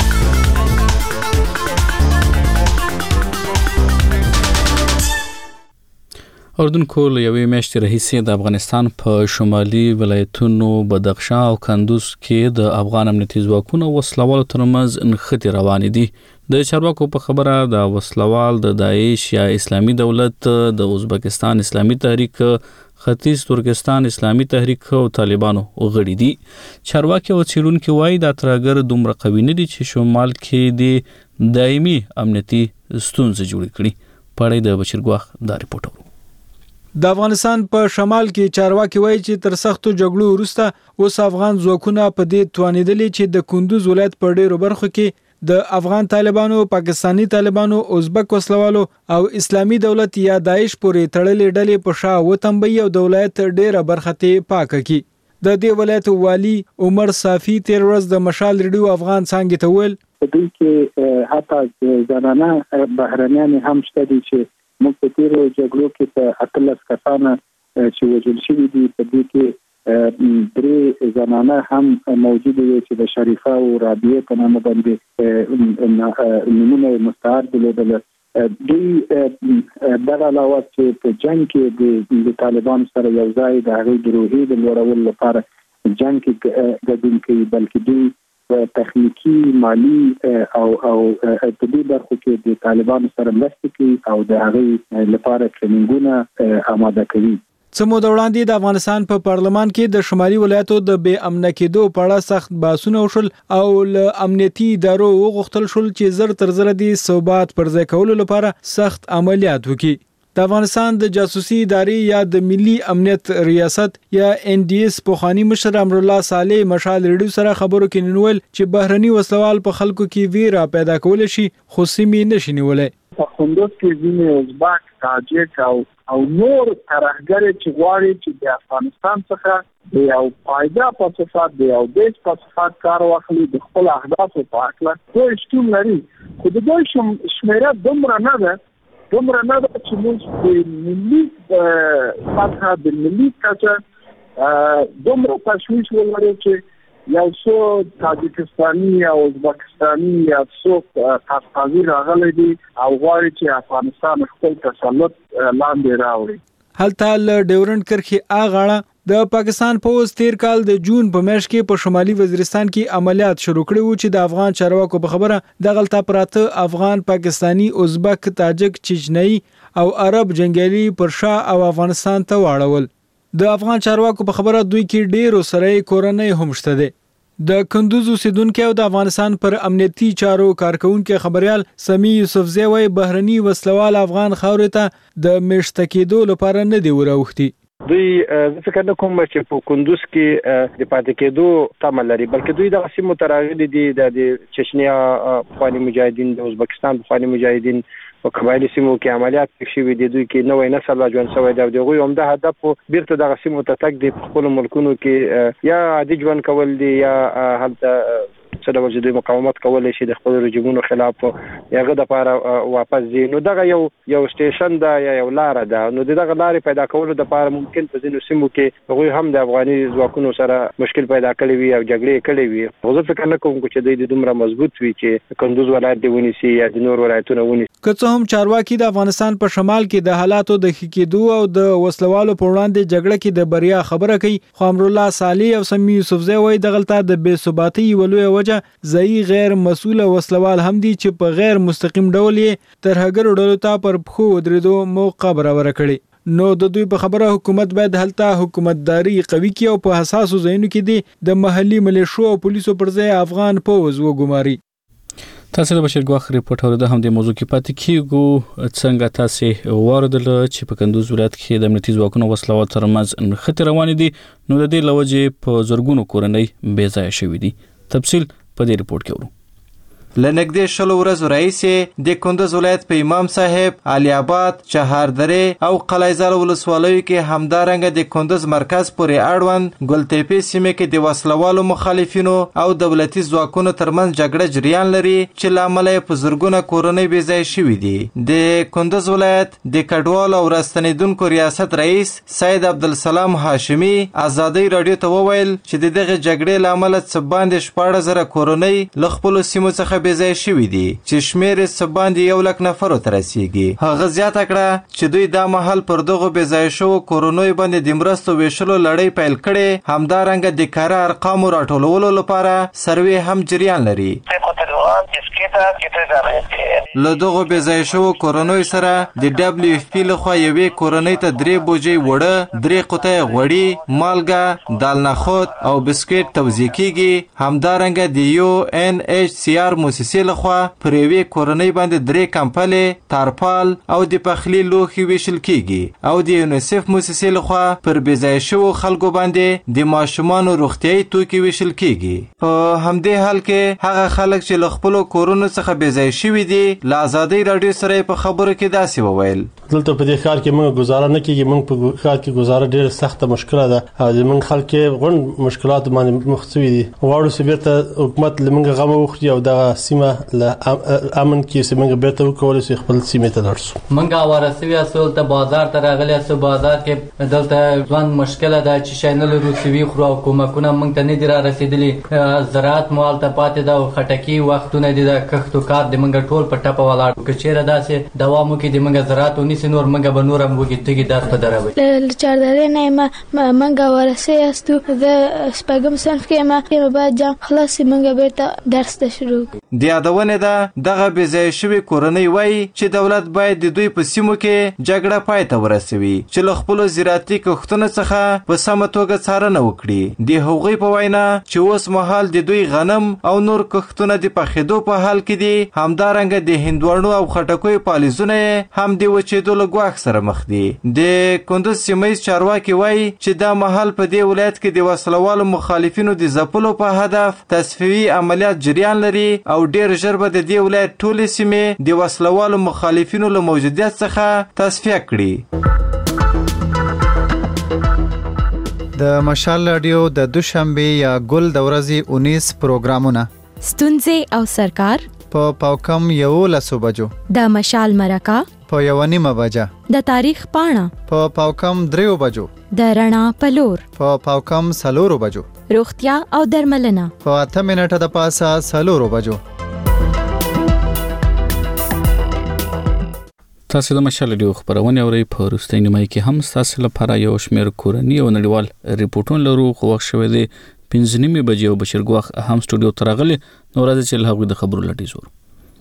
اردوونکو له یوې میاشتې راهیسې د افغانستان په شمالي ولایتونو بدخشان او کندوز کې د افغان امنیتي ځواکونو وسلوالو ترمنځ نښتې روانې دي. د چارواکو په خبره د وسلوال د داعش یا اسلامي دولت، د ازبکستان اسلامي تحریک، ختیځ ترکستان اسلامي تحریک او طالبانو غړي دي. چارواکي او څېړونکي وایي دا ترهګر دومره قوي نه دي چې شمال کې د دایمي امنیتي ستونزې جوړې کړي. پړی د بشیر ګواخ دا ریپورټ. د افغانستان په شمال کې چارواکي وایي چې تر سختو جګړو وروسته اوس افغان ځواکونه په دې توانېدلي چې د کندوز ولایت په ډېرو برخو کې د افغان طالبانو، پاکستانی طالبانو، ازبک وسلوالو او اسلامي دولت یا داعش پورې تړلې ډلې په شا وتمبي او د ولایت ډېره برخه ته پاکه کړي. د دې ولایت والی عمر صافي تیر ورځ د مشال ریډیو افغان څنګه ته ویل په دې کې حتی زنانه بهرنیان هم شته دي چې موږ په تیرو جګړو کې په اتلس کسانه چې وژل شوي دي په دې کې درې زنانه هم موجود دي چې د شریفه او رابعه په نامه باندې نمونه مستعار درلودل. دوی دغه علاوه چې په جنګ کې د طالبان سره یو ځای د هغې د روحیې د لوړولو لپاره جنګ کې ګډون کوي، بلکې دوی تخنیکی، مالی او او په دې برخو کې د طالبانو سره مرسته کوي او د هغې لپاره ټریننګونه آماده کوي. څه موده وړاندې د افغانستان په پارلمان کې د شمالي ولایتو د بې امنه کېدو په اړه سخت بحثونه وشول او له امنیتي ادارو وغوښتل شول چې زر تر زره د ثبات پر ځای کولو لپاره سخت عملیات وکړي. د افغانستان د جاسوسي ادارې یا د ملي امنیت ریاست یا ان ډي اس پوخانی مشر امرالله صالح مشال ریډیو سره خبرو کې ننول چې بهرني وسلوال په خلکو کې ویره پیدا کول شي خو سیمې نشي نیولای. په خوندوز کې ځینې ازبک، تاجک او او نور ترهګر چې غواړي چې د افغانستان څخه د یو پایده په صفات د یو بیس په صفات کار واخلي د خپل اهدافو په اړه دوی شتون لري، خو د دوی شمیره دومره نه ده دومره نه ده چې موږ د ملي سطحه د ملي کچه دومره تشویش ولرو چې یو څو تاجکستاني یا ازبکستاني یا څوک قفقازي راغلی دي او غواړي چې افغانستان خپل تسلط لاندې راوړي. هلته ل ډیورنډ کرښې اغاړه د پاکستان پوز تیر کال د جون په میاشت کې په شمالي وزیرستان کې عملیات شروع کړي وو چې د افغان چارواکو په خبره د غلطه پراته افغان پاکستانی ازبک تاجک چچنی او عرب جنگیالي پر شا او افغانستان ته واړول. د افغان چارواکو په خبره دوی کې ډېر سره کورنۍ هم شته دي. د کندوز اوسیدونکو او د افغانستان پر امنیتي چارو کارکونکو خبريال سمی یوسفزی وای بهرني وسلوال افغان خاورې ته د مشت کېدو لپاره نه دی وروختي. دوی زه فکر نه کوم چې په کندوز کې د پاتې کېدو تمه لري، بلکې دوی د سیمو تراغلي دي د چچنیا افغاني مجاهدین د ازبکستان افغاني مجاهدین په قبایلی سیمو کې عملیات شوي دي. دوی کې نوې نسل لا ژوند شوی دی او دغه هم د هدف بیرته د سیمو ته تک د خپل ملکونو کې یا عادي ژوند کول دي یا هلته څه ډول چې دوی مقاومت کولی شي د خپل رژیمونو خلاف هغه د لپاره واپس ځي. نو دغه یو یو سټیشن ده یا یو لاره ده، نو دغه لارې پیدا کولو لپاره ممکن په ځینو سیمو کې هغوی هم د افغاني ځواکونو سره مشکل پیدا کړی وي او جګړې کړې وي. خو زه فکر نه کوم چې دوی د دومره مضبوط وي چې کندوز ولایت دې ونیسي یا د نور ولایتونه ونیسي. که څه هم چارواکي د افغانستان په شمال کې د حالاتو د ښه کېدو او د وسلوالو په وړاندې جګړه کې د بریا خبره کوي، خو امرالله صالح او سمی یوسفزی وایي د غلطه د بې ثباتۍ یوه لویه وجه ځایي غیر مسؤله وسلوال هم دي چې په غیر مستقیم ډول یې ترهګرو ډلو ته پر پښو ودرېدو موقع برابره کړي. نو د دوی په خبره حکومت باید هلته حکومتداري قوي کړي او په حساسو ځایونو کې دي د محلي ملیشو او پولیسو پر ځای افغان پوز وګماري. تاسو د بشیر ګواخ ریپورت اوریدل هم د موضوع کې پاتې کیږو. څنګه تاسو واردل چې په کندوز ولایت کې د امنیتي ځواکونو وسلوال ترمنځ نښتې روانې دي، نو د دې لوجې په زرګونو کورنۍ بې ځایه شوې دي. تفصیل په دې ریپورت کې ورو. لنګدې شلو ورځو راهیسې د کندوز ولایت په امام صاحب، علي آباد، چهاردرې او قلعه‌زال ولسوالیو کې همدارنګه د کندوز مرکز پورې اړوند ګلتېپې سیمې کې د وسلوالو مخالفینو او دولتي ځواکونو ترمنځ جګړه جریان لري چې له امله یې په زرګونه کورنۍ بې ځایه شوي دي. د کندوز ولایت د کډوالو او راستنېدونکو ریاست رئیس سید عبدالسلام هاشمي ازادۍ راډیو ته وویل چې د دغه جګړې له امله څه باندې شپاړس زره کورنۍ له خپلو سیمو څخه بې ځایه شوي دي چې شمېر یې څه باندې یو لک نفرو ته رسیږي. هغه زیاته کړه چې دوی دا مهال پر دغو بې ځایه شوو کورنیو باندې د مرستو ویشلو لړۍ پیل کړې، همدارنګه د کاره ارقامو راټولولو لپاره سروې هم جریان لري. له دغو بې ځایه شوو کورنیو سره د ډبلیو اف پی لخوا یوې کورنۍ ته درې بوجۍ وړه، درې قطۍ غوړي، مالګه، دال نخود او بسکټ توزیع کیږي. همدارنګه د یو ان ایچ سی آر موسسې لخوا پر یوې کورنۍ باندې درې کمپلې، تارپال او د پخلي لوښي ویشل کیږي او د یونیسف موسسې لخوا پر بې ځایه شوو خلکو باندې د ماشومانو روغتیایي توکي ویشل کیږي. په همدې حال کې هغه خلک چې له خپلو کورونو څخه بې ځایه شوي دي له ازادۍ راډیو سره په خبرو کې داسې وویل: دلته په دې ښار کې موږ ګزاره نه کیږي، موږ په ښار کې ګزاره ډېره سخته مشکله ده او زموږ خلک غونډ مشکلات باندې مخ شوي دي. غواړو چې بیرته حکومت له موږ غم وخوري او دغه سیمه له امن کې چې موږ بیرته وکولی شو خپل سیمې ته لاړ شو. موږ ورسوي اسو ته بازار ته راغلي اسو بازار کې دلته ځوان مشکله ده چې شای نه لرو سوي خو او کومکونه موږ ته نه دي را رسیدلي. زراعت مال ته پاتې ده او خټکی وختونه دي د کښتو کار د موږ ټول په ټپه ولاړ. که چیرې داسې دوام وکړي د موږ زراعت ونیسي نور موږ به نور هم وږي تږي درس په دروي. له چاردرې نه موږ ورسوي استو د شپږم صنف کې ما بعد جام خلاص موږ بیرته درس ته شروع. د یادونې ده دغه بې ځایه شوي کورنۍ وایي چې دولت باید د دوی په سیمو کې جګړه پای ته ورسوي چې له خپلو زراعتي کښتونو څخه په سمه توګه څارنه وکړي. د هغوی په وینا چې اوس مهال د دوی غنم او نور کښتونه د پخېدو په حال کې دي، همدارنګه د هندوانو او خټکیو پالیزونه هم د وچېدو له ګواښ سره مخ دي. د کندوز سیمهیز چارواکي وایي چې دا مهال په دې ولایت کې د وسلوالو مخالفینو د ځپلو په هدف تصفیوي عملیات جریان لري او ډېر ژر به د دې ولایت ټولې سیمې د وسلوالو مخالفینو له موجودیت څخه تصفیه کړي. د مشال رادیو د دوشنبه یا ګل د ورځې اونیس پروګرامونه ستونزې او سرکار په پاوکم یو لسو بجو، د مشال مرکه په یو نیمه بجه، د تاریخ پاڼه په پاوکم دریو بجو، د رڼا پلور په پاوکم سلورو بجو، روغتیا او درملنه په اته منټه د پاسه سلورو بجو. تاسو د مشال ډیو خبرونه اورئ په وروستۍ نیمه کې هم تاسو لپاره یو شمېر کورنی او نړیوال ریپورتونه لرو خو وخت شوه دی پنځه نیمه بجې او بشیر ګواخ هم سټوډیو ته راغلی نو راځي چې له هغوی د خبرو لټي زور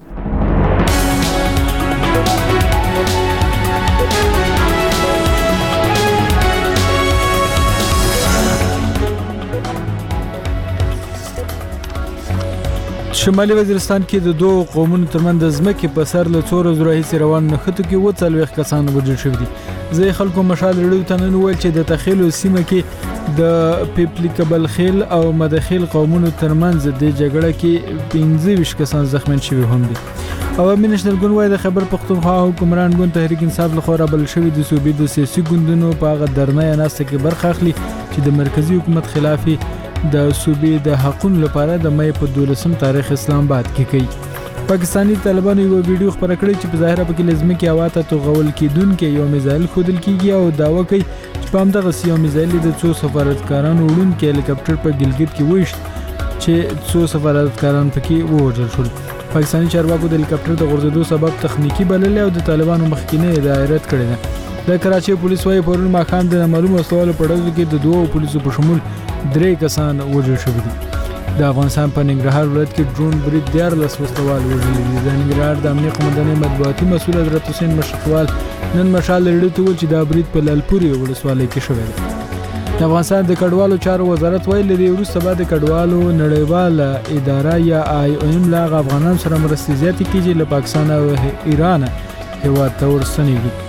شمالي وزیرستان کې د دوه قومونو ترمنځ د ځمکې په سر له څو ورځو راهیسې روان نښتو کې اووه څلوېښت کسان وژل شوي دي. ځایي خلکو مشال رډیو ته نن وویل چې د تخیلو سیمه کې د پیپلیکبل خیل او مدخیل قومونو ترمنځ د جګړه کې پنځه ویشت کسان زخمیان شوي هم دي. عوامي نېشنل ګوند وايي د خیبر پښتونخوا حکمران ګوند تحریک انصاف لخوا رابلل شوي د صوبې د سیاسي ګوندونو په هغه درنه ناسته کې برخه اخلي چې د مرکزي حکومت خلاف د صوبې د حقونو لپاره د مې په دولسم تاریخ اسلام آباد کې کوي. پاکستانی طالبانو یو ویډیو خبره کړې چې په ظاهره پکې لازمي کې اواته توغول کېدونکې یو میزایل خودل کېږي او داوا کوي چې په همدغه یو میزایل د څو سفارتکارانو وړونکي هلیکاپټر په ګلګت کې وشت چې څو سفارتکاران پکې ووژل شول. پاکستانی چارواکو د هلیکاپټر د غورځېدو سبب تخنیکی بللی او د طالبانو مخکینه دایرت کړی ده. د کراچۍ پولیس وايي پرون ماښام د نامعلومو وسلوالو په ډزو کې د دوو پولیسو په شمول درې کسان وژل شوي دي. د افغانستان په ننګرهار ولایت کې ډرون برید دیارلس وسلوال وژلي دي. د ننګرهار د امنیه قومندانۍ مطبوعاتي مسؤل حضرت حسین مشرقوال نن مشال رډیو ته وویل چې دا برید په لالپورې ولسوالۍ کې شوی دی. د افغانستان د کډوالو چارو وزارت ویلي دی وروسته به د کډوالو نړیواله اداره یا آی او ایم له هغه افغانانو سره مرستې زیاتې کړي چې له پاکستان او ایران هېواد ته ورستنېږي.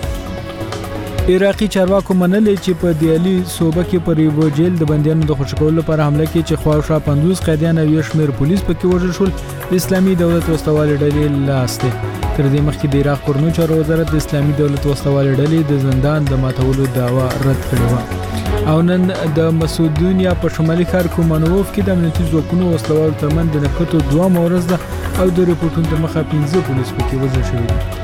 عراقي چارواکو منلې چې په دیالي صوبه کې پر یو جیل د بندیانو د خوشی کولو لپاره حمله کې چې خواوشا پنځوس قیدیان او یو شمېر پولیس پکې وژل شول د اسلامي دولت وسلوالې ډلې لاس دی. تر دې مخکې د عراق کورنیو چارو وزارت د اسلامي دولت وسلوالې ډلې د زندان د ماتولو دعوا رد کړې وه. او نن د مسودونیا په شمالي ښار کومانوف کې د امنیتي ځواکونو وسلوالو ترمنځ د نښتو دوهمه ورځ ده او د ریپورټونو تر مخه پنځه پولیس پکې وژل شوي دي.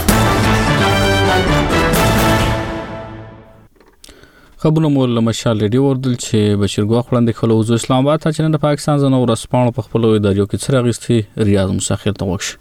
خبرونه مو له مشال ریډیو وردل چې بشیر ګواخ وړاندې کړو وزو اسلام آباد ته چې د پاکستان زنو ورسپانو په خپل ادارو کې څه راغستي ریاض مساخر ته وښ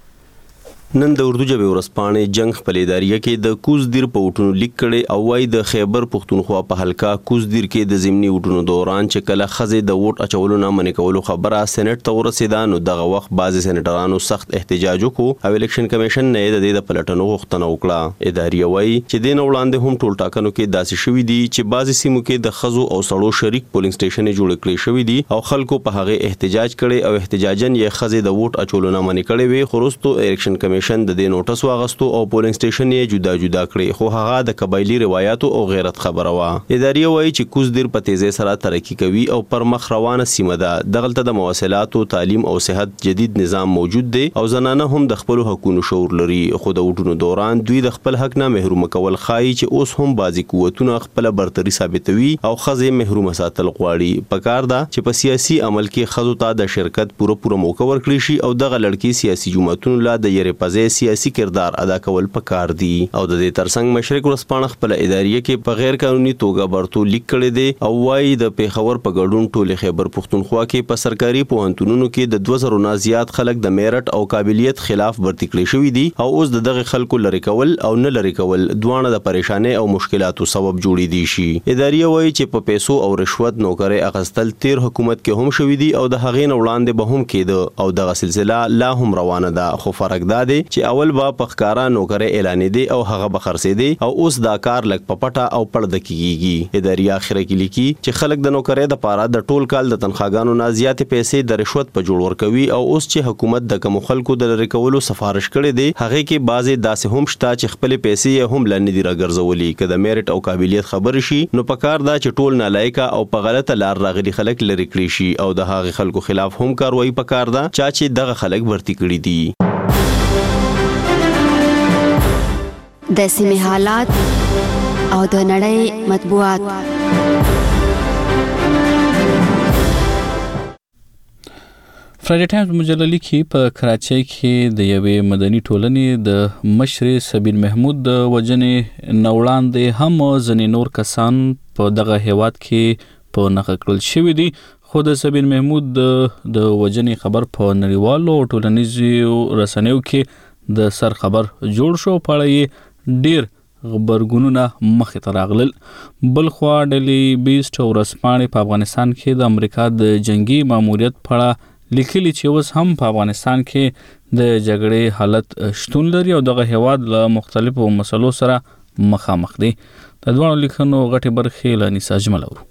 نن د اردو ژبې ورسپانې جنگ خپل اداریه کې د کوزدیر په وټونو لیک کړي او وايي د خیبر پښتونخوا په حلقہ کوزدیر کې د زمینی وټونو دوران چې کله خزې د ووټ اچولو نه منې کولو خبره سېنات ته ورسېده نو دغه وخت بعضې سېنیټرانو سخت احتجاج وکړو او الیکشن کمیشن نه د دې د پلټنو غوښتنه وکړه. اداریه وايي چې د نو وړاندې هم ټول ټاکنو کې داسې شوي دي چې بعضې سیمو کې د خزو او سړو شریک پولینګ سټیشن جوړ کړي شوي دي او خلکو په هغه احتجاج کړي او احتجاجن یې خزې د ووټ اچولو نه منې کړي وي. خو وروستو الیکشن کمیشن د دې نوټس واغستو او پولینګ سټیشن یې جدا جدا کړي خو هغه د قبایلی روایتو او غیرت خبره وه. اداري وایي چې کوزدیر په تیزی سره ترقی کوي او پر مخ روانه سیمه ده. دغلته د مواصلاتو تعلیم او صحت جدید نظام موجود دی او زنانه هم د خپل حقوقو شعور لري. خو د وټونو دوران دوی د خپل حق نه محروم کول خایي چې اوس هم بازي قوتونه خپل برتري ثابتوي او خزې محروم ساتل غواړي. پکار ده چې په سیاسي عمل کې خزو ته د شرکت پوره پوره موقع ورکړي شي او دغه لړکی سیاسي جماعتونو لا د یری پځې سیاسي کردار ادا کول پکار دي. او د دې ترڅنګ مشرق ورسپانه خپل اداریه کې په غیر قانوني توګه برتو لیک کړي دي او وايي د پیښور په ګډون ټول خیبر پښتونخوا کې په سرکاري پوهنتونونو کې د دوه زره نه زیات خلک د میرټ او قابلیت خلاف برتي کړي شوی دي او اوس د دغه خلکو لری کول او نه لری کول دوانه د پریشانې او مشکلاتو سبب جوړې دي شي. اداریه وايي چې په پیسو او رشوت نوکرې اغستل تیر حکومت کې هم شوی دي او د هغې نه وړاندې به هم کېده او دغه سلسله لا هم روانه ده. خو فرق دا دی چې اول به په ښکارا نوکرې اعلان دي او هغه به خرڅېدي او اوس دا کار لږ په پټه او پړده کېږي. اداري اخره کې لیکي چې خلک د نوکرۍ دپاره د ټول کال د تنخواګانو نه زیاتې پیسې د رشوت په جوړ ورکوي او اوس چې حکومت د کومو خلکو د لرې کولو سفارش کړی دی هغې کې بعضې داسې هم شته چې خپلې پیسې یې هم لا نه دي راګرځولي. که د میرټ او قابلیت خبرې شي نو پکار ده چې ټول نالایقه او په غلطه لار راغلي خلک لرې کړي شي او د هغې خلکو خلاف هم کاروایي پکار ده چا چې دغه خلک برتي کړي دي. د سیمې حالات او د نړۍ مطبوعات. فرایډي ټایمز مجله لیکي په کراچۍ کې د یوې مدني ټولنې د مشرې سبین محمود د وژنې نه وړاندې هم ځینې نور کسان په دغه هیواد کې په نښه کړل شوي دي. خو د سبین محمود د وژنې خبر په نړیوالو ټولنیزو رسنیو کې د سر خبر جوړ شو. په اړه یې ډیر غبرګونونه مخې ته راغلل. بل خوا ډیلی بیسټ ورځپاڼې په افغانستان کې د امریکا د جنگي ماموریت په اړه لیکلي چې اوس هم په افغانستان کې د جګړې حالت شتون لري او دغه هیواد له مختلفو مسلو سره مخامخ دی. د دوه لیکنو غټي برخې له نساء جمل اورو.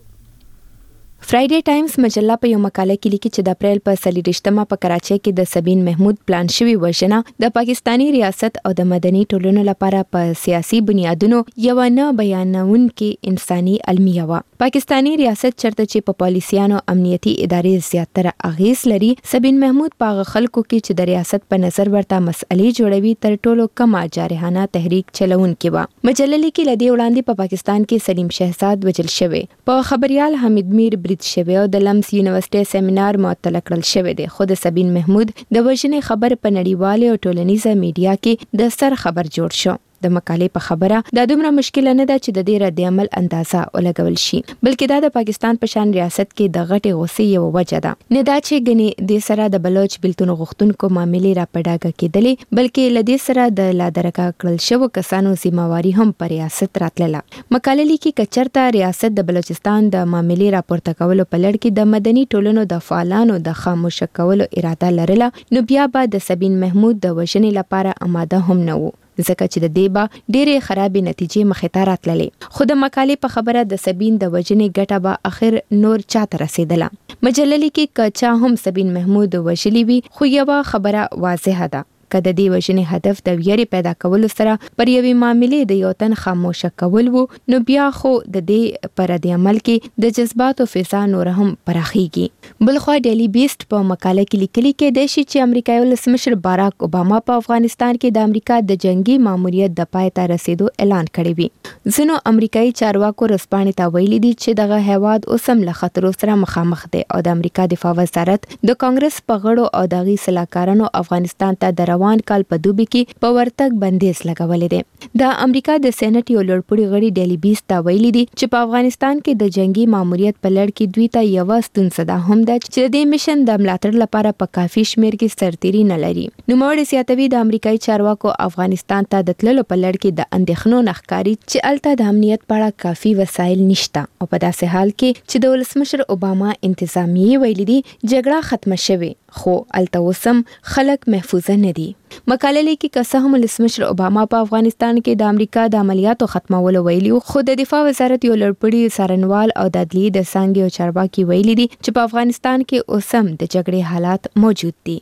فرایډے ټایمز مجله په یو مقاله کې لیکي چې د اپریل په څلوېښتمه په کراچۍ کې د سبین محمود پلان شوی وژنه د پاکستانی ریاست او د مدني ټولنو لپاره په سیاسي بنیادونو یو نه بیانونکې انساني المیه و. پاکستانی ریاست چرته چې په پالیسیانو امنیتي ادارې زیاتره اغیز لري، سبین محمود په خلکو کې چې د ریاست په نظر ورته مسئلې جوړوي تر ټولو کمه جارحانه تحریک چلونکې و. مجله لیکي لدی وړاندې په پاکستان کې سلیم شهزاد وجل شوی، په خبريال حمید میر شوی او د لمس یونیورسيټي سیمینار معطل کړل شوی دی. خو د سبین محمود د وژنې خبر په نړیواله او ټولنیزه میډیا کې د سر خبر جوړ شو. د مقالې په خبره دا دومره مشکل نه ده چې د دې رد عمل اندازه ولګول شي، بلکې دا د پاکستان په شان ریاست کې د غټې غوسې یو وجه ده. نه دا چې ګنې د سره د بلوچ بلتون غوښتونکو معاملې را پډاګه کېدلې، بلکې لدې سره د لادرکا کړل شو کسانو ذمہواری هم پر ریاست راتلله. مقاله لیکي کچرته ریاست د بلوچستان د معاملې راپورته کولو په لړ کې د مدني ټولنو د فعالانو د خاموش کولو اراده لرله، نو بیا به د سبین محمود د وژنې لپاره آماده هم نه وو، ځکه چې د دې به ډېرې خرابې نتیجې مخې ته راتللې. خو د مقالې په خبره د سبین د وژنې ګټه به اخر نور چاته رسېدله. مجله لیکي که چا هم سبین محمود وژلی وي، خو یوه خبره واضحه ده، که د دې وژنې هدف د ویرې پیدا کولو سره پر یوې معاملې د یو تن خاموشه کول وو، نو بیا خو د دې پر رد عمل کې د جذباتو فضا نور هم پراخیږي. بلخوا ډیلی بیسټ په مقاله کې لیکلي کېدای شي چې امریکایي ولسمشر باراک اوباما په افغانستان کې د امریکا د جنگي ماموریت د پای ته رسیدو اعلان کړی وي. ځینو امریکایي چارواکو رسپانې ته ویلي دي چې دغه هیواد اوس هم له خطرو سره مخامخ دی او د امریکا دفاع وزارت د کانګرس په غړو او دغه سلاکارانو افغانستان ته د روان کال په دوبي کې په ورتګ بندیز لګولې ده. د امریکا د سېنات یو لوړپوړي غړي ډیلی بیس ته ویلي دي چې په افغانستان کې د جنگي ماموریت په لړ کې دوی ته یو ستونزه ده هم ده چې د دې مشن د ملاتړ لپاره په کافي شمیر کې سرتيري نه لري. نو موږ سیاتوي د امریکایي چارواکو افغانستان ته د تللو په لړ کې د اندېښنو نخکاری چې الته د امنیت په اړه کافي وسایل نشته او په داسې حال کې چې د ولسمشر اوباما انتظامیه ویلي دي جګړه ختمه شوه، خو الته وسم خلک محفوظ نه دي. مقاله لیکي که څه هم ولسمشر اوباما په افغانستان کې د امریکا د عملیاتو ختمولو ویلي، خو د دفاع وزارت یو لوړپوړي څارنوال او د عدلیې د څانګې او چارواکي ویلي دي چې په افغانستان کې اوس هم د جګړې حالات موجود دي.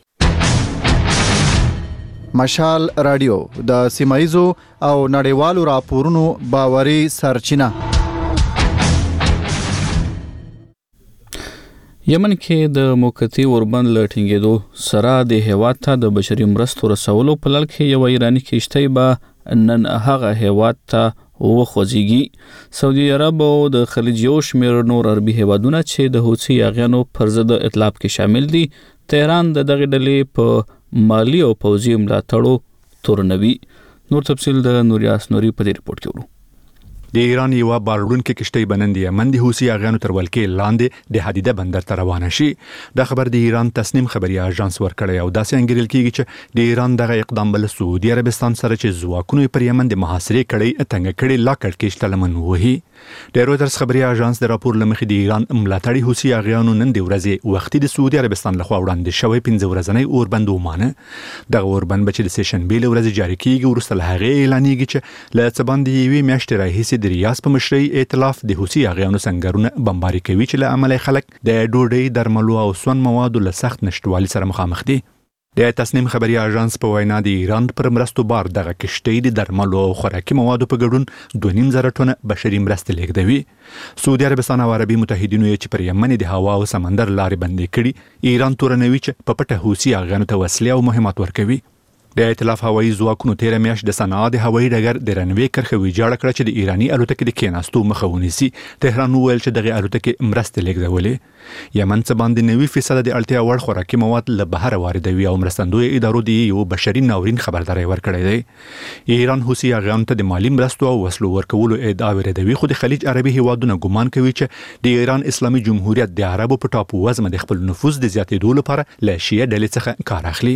مشال رادیو د سیمایزو او نړیوالو راپورونو باوري سرچینه. یمن کې د موقتی اوربند لټینګېدو سره د هیواد ته د بشري مرستو رسولو په لړ کې یو ایرانی کشتۍ به نن هغه هیواد ته وخوځيږي. سعودي عرب او د خلیج یو شمېر نور عربي هیوادونه چې د حوثي یاغیانو پر ضد ائتلاف کې شامل دي، تهران د دغه ډلې په مالی او پوځي ملاتړو تورنوي. نور تفصیل د نوریاس نوري په دې رپورت کې ورو. د ایران یو بارډونکو کشتۍ بنند یمن د حوثي یاغیانو تر ولکې لاندې د حدیده بندر ته روانه شي. دا خبر د ایران تسنیم خبري اژانس ورکړی او داسې انګیرل کیږي چې د ایران دغه اقدام بل سعودي عربستان سره چې ځواکونو پر یمن د محاصرې کړي اتنګ کړي لا کړکېشت لمن وهي. د رويټرز خبري اژانس د راپور لمخې د ایران ملاتړي حوثي یاغیانو نن د ورځې وختي د سعودي عربستان لخوا وړاندې شوی پنځه ورځنی اوربند ومانه. دغه اوربند به چې د سیشن بیل ورځ جاری کیږي ورسته له هغه اعلانېږي چې له څه باندې یوې میاشتې راهیسې د ریاض په مشرۍ ائتلاف د حوثي یاغیانو سنگرونه بمباري کوي چې له عمله خلک د ډوډۍ، درملو او سون موادو له سخت نشټوالي سره مخامخ دي. د تسنیم خبري اژانس په وینا د ایران پر مرستو بار دغه کشتۍ د درملو او خوراکي موادو په ګډون دوه نیم زره ټن بشري مرستې لیږدوي. سعودي عربستان او عربي متحدینو چې پر یمن د هوا او سمندر لارې بندې کړي، ایران تورنوي چې په پټه حوثي یاغیانو ته وسلې او مهمات ورکوي. د ائتلاف هوایي ځواکونو تیر میاشت د صنعا د هوایي ډګر د رنوي کرښه ویجاړه کړه چې د ایرانی الوتکې د کېناستو مخه ونیسي. تهران وویل چې دغه الوتکې مرستې لیږدولې. یمن څه باندې نوي فیصد د اړتیا وړ خوراکي مواد له بهر واردوي او مرستندوی ادارو د یو بشري ناورین خبرداري ورکړې ده. ایران حوثي یاغیانو ته د مالی مرستو او وسلو ورکولو ادعا ورکوي، خو د خلیج عربي هیوادونو ګمان کوي چې د ایران اسلامي جمهوریت د عربو په ټاپو وزمه د خپل نفوذ د زیاتېدو لپاره له شیعه ډلې څخه کار اخلي.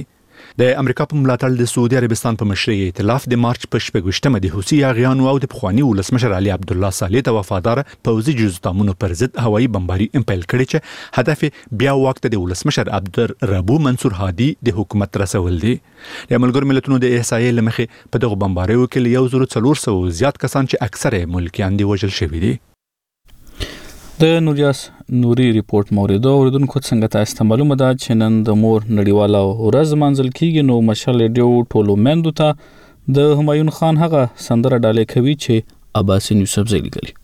د امریکا په ملاتړ د سعودي عربستان په مشرۍ ائتلاف د مارچ په شپږ د حوثي اغیانو او د پخوانی ولسمشر علي عبد الله صالح ته وفادار پوځي جزتامونو پر ضد هوایي بمباري امپیل کړي چې هدف بیا وخت د ولسمشر عبدالربو منصور هادي د حکومت رسول دي. د ملګرو ملتونو د احصایې لمخې په دغه بمباریو کې یو زر څلور سوه زیات کسان چې اکثره ملکیان دي وژل شوي دي. د نوریاس نوري ریپورت موریدو اوریدونکو څنګه تاسو معلومه ده چې نن د مور نړیواله ورځ منځل کیږي نو مشال ریډیو ټولو مندو ته د همایون خان هغه سندره ډالې کوي چې عباسین یوسف زئی لیکلي.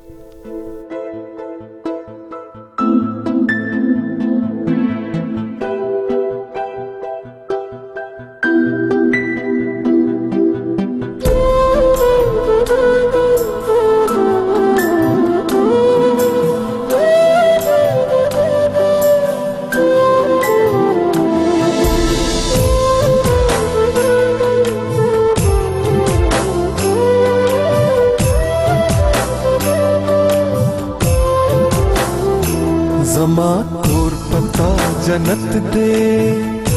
जन्नत दे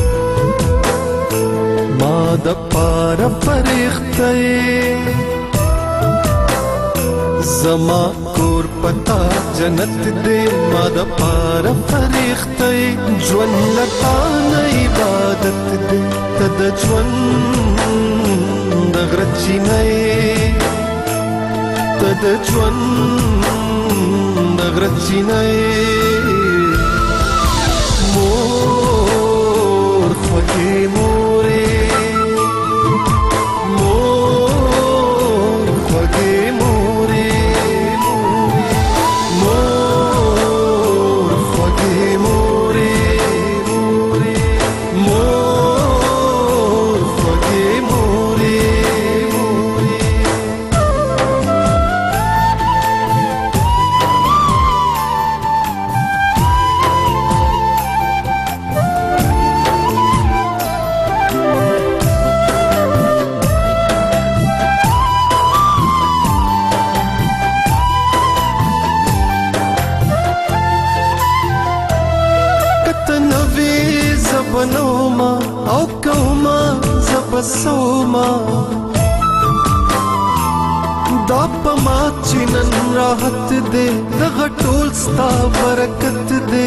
माद पार फरिख्ते जमा कोर पता जन्नत दे माद पार फरिख्ते ज्वन लता न इबादत दे तद ज्वन दगरची नए तद ज्वन दगरची नए मोर फके मोरे मोर फके मोरे मोर फके मोरे मोर फके मोरे बनोमा او کوما زبسوما دا پما چنن راحت دے دغه ټول ستا برکت دے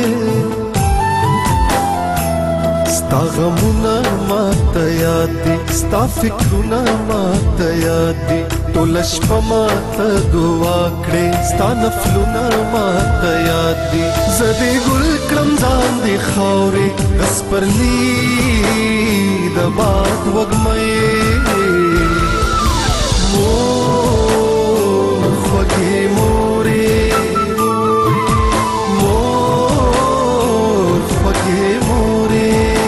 ستا غمونه ماته یاد دي ستا فکرونه ماته یاد دي ټول شپه ماته دعا کړې ستا نفلونه ماته یاد دي زه دې ګل کړم ځان دې خاورې بس پرلی د باد وږمې مور خوږې مورې مور خوږې مورې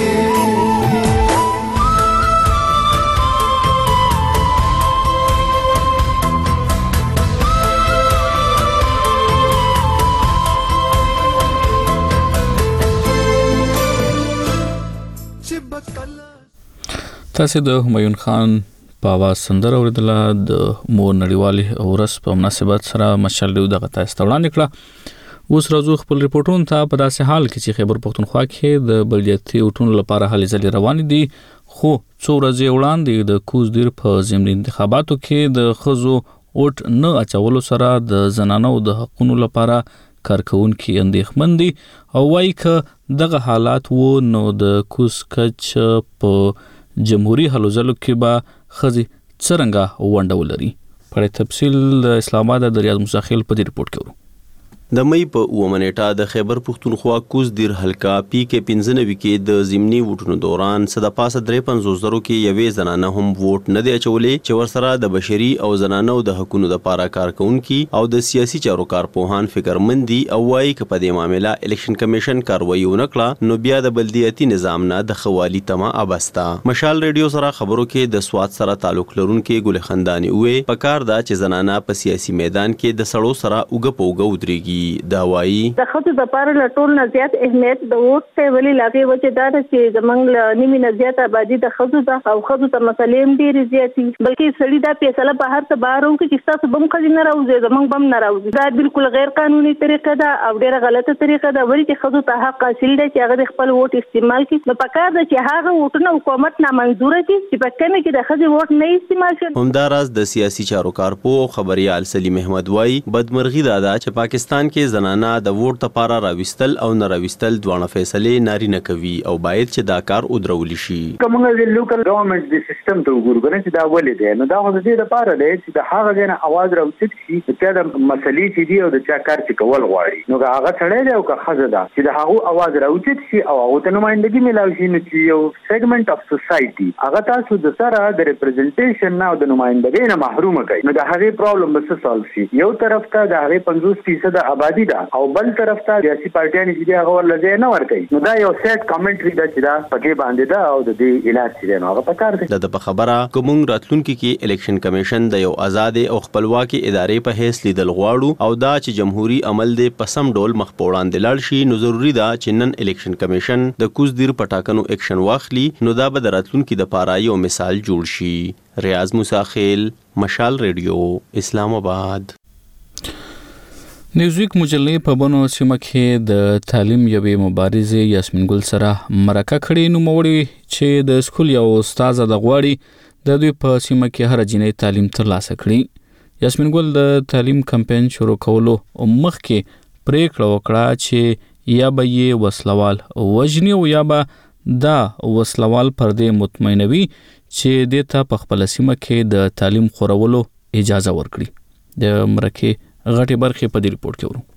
تاسو د همایون خان په आवाज سندره اوریدله د مور نړیوالې ورځ په مناسبت سره مشال ریډیو دغه تاسو ته وړاندې کړه. اوس راځو خپل ریپورتونو ته. په داسې حال کې چې خیبر پښتونخوا کې د بلدیاتي اوټونو لپاره هلې ځلې روانې دي خو څو ورځې وړاندې د کوزدیر په ضمني انتخاباتو کې د ښځو اوټ نه اچولو سره د زنانو د حقونو لپاره کارکونکي اندېښمن دي او وایي که دغه حالات وو نو د کوز کچ په جمهوریت هلو ځلو کې به خزي څرنګه ونډه ولري. په تفصیل د اسلام آباد د ریاض مصاخیل په دې ریپورت کې ورو. د مې په اومه نیټه د خیبر پښتونخوا کوزدیر حلقه پی کې پنځه نوي کې د ضمني ووټونو دوران صد پاسه درې پنځوس زرو کې یوې زنانه هم ووټ نه دی اچولې چې ورسره د بشري او زنانو د حقوقو لپاره کارکونکي او د سیاسي چارو کارپوهان فکرمندي او وايي چې په دې معاملې الیکشن کمیشن کاروایی ونکړه نو بیا د بلدیاتي نظام نه د خوالي تما ابستا. مشال ریډیو سره خبرو کې د سواد سره تعلق لرونکي ګل خندانی وې پکار دا چې زنانه په سیاسي میدان کې د سړو سره اوګه پوګه ودرېږي کیږي دا وایي د خځو د پاره له ټول نه زیات اهمیت د ووټ ته ولې لاګي وجه دا چې زمنګ له نیمه نه زیات آبادی د خځو د او خځو ته مسلې هم ډېرې زیاتې بلکې سړي دا فیصله په هر څه بار وکړي چې تاسو بم خځې نه راوځي زمنګ بم نه راوځي دا بالکل غیر قانوني طریقه ده او ډېره غلطه طریقه ده ولې چې خځو ته حق حاصل دی چې هغه خپل ووټ استعمال کړي نو پکار ده چې هغه ووټونه حکومت نامنظور کړي چې په کمه کې د خځې ووټ نه استعمال شي. همداراز د سیاسي چارو کارپو خبريال سلیم احمد وای بدمرغي دا ده چې پاکستان کې زنانه د ووټ لپاره راوستل او نه راوستل دوه فیصله نارینه کوي او باید چې دا کار ودرول شي. کومه د لوکل ګورنمنت د سیستم ته وګورئ چې دا ولې دی نو دا د دې لپاره دی چې د هغه نه اواز راوځي چې دا د مسلې چې دی او د چا کار چې کول غواړي نو هغه سړی دی او که خزه ده چې د هغه اواز راوځي چې او هغه ته نمائندګي ملاوي شي نو چې یو سیګمنټ اف سوسايټي هغه تاسو د سره د ریپرزنټیشن نه او د نمائندګۍ نه محروم کوي نو د هغه پرابلم به سالو شي. یو طرف ته د هغه پنځوس فیصد آبادی ده او بل طرف ته سیاسي پارټیان چې هغه ولځي نه ورکوي نو دا یو سیټ کمنټري ده چې دا پکې باندې ده او د دې علاج چې نو هغه پکار دی. د په خبره کوم راتلونکي کې الیکشن کمیشن د یو آزاد او خپلواکي ادارې په هیڅ لیدل غواړو او دا چې جمهوریت عمل د پسم ډول مخ پوړاندې لاړ شي نو ضروری ده چې نن الیکشن کمیشن د کوز دیر پټاکنو اکشن واخلي نو دا به د راتلونکي د پاره یو مثال جوړ شي. ریاض موسی خیل مشال ریډیو اسلام آباد. نیوزویک مجلې په بنو سیمه کې د تعلیم یوې مبارزې یاسمین ګل سره مرکه کړې نو موړي چې د سکول یو استاد د غواړي د دوی په سیمه کې هر جنې تعلیم ترلاسه کړي. یاسمین ګل د تعلیم کمپاین شروع کولو مخکې پریکړه وکړه چې یا به یې وسلوال وژني او یا به دا وسلوال پر دې مطمئنوي چې د ته په خپل سیمه کې د تعلیم خورولو اجازه ورکړي. د مرکه غټي برخه په دې ریپورت کې ورو.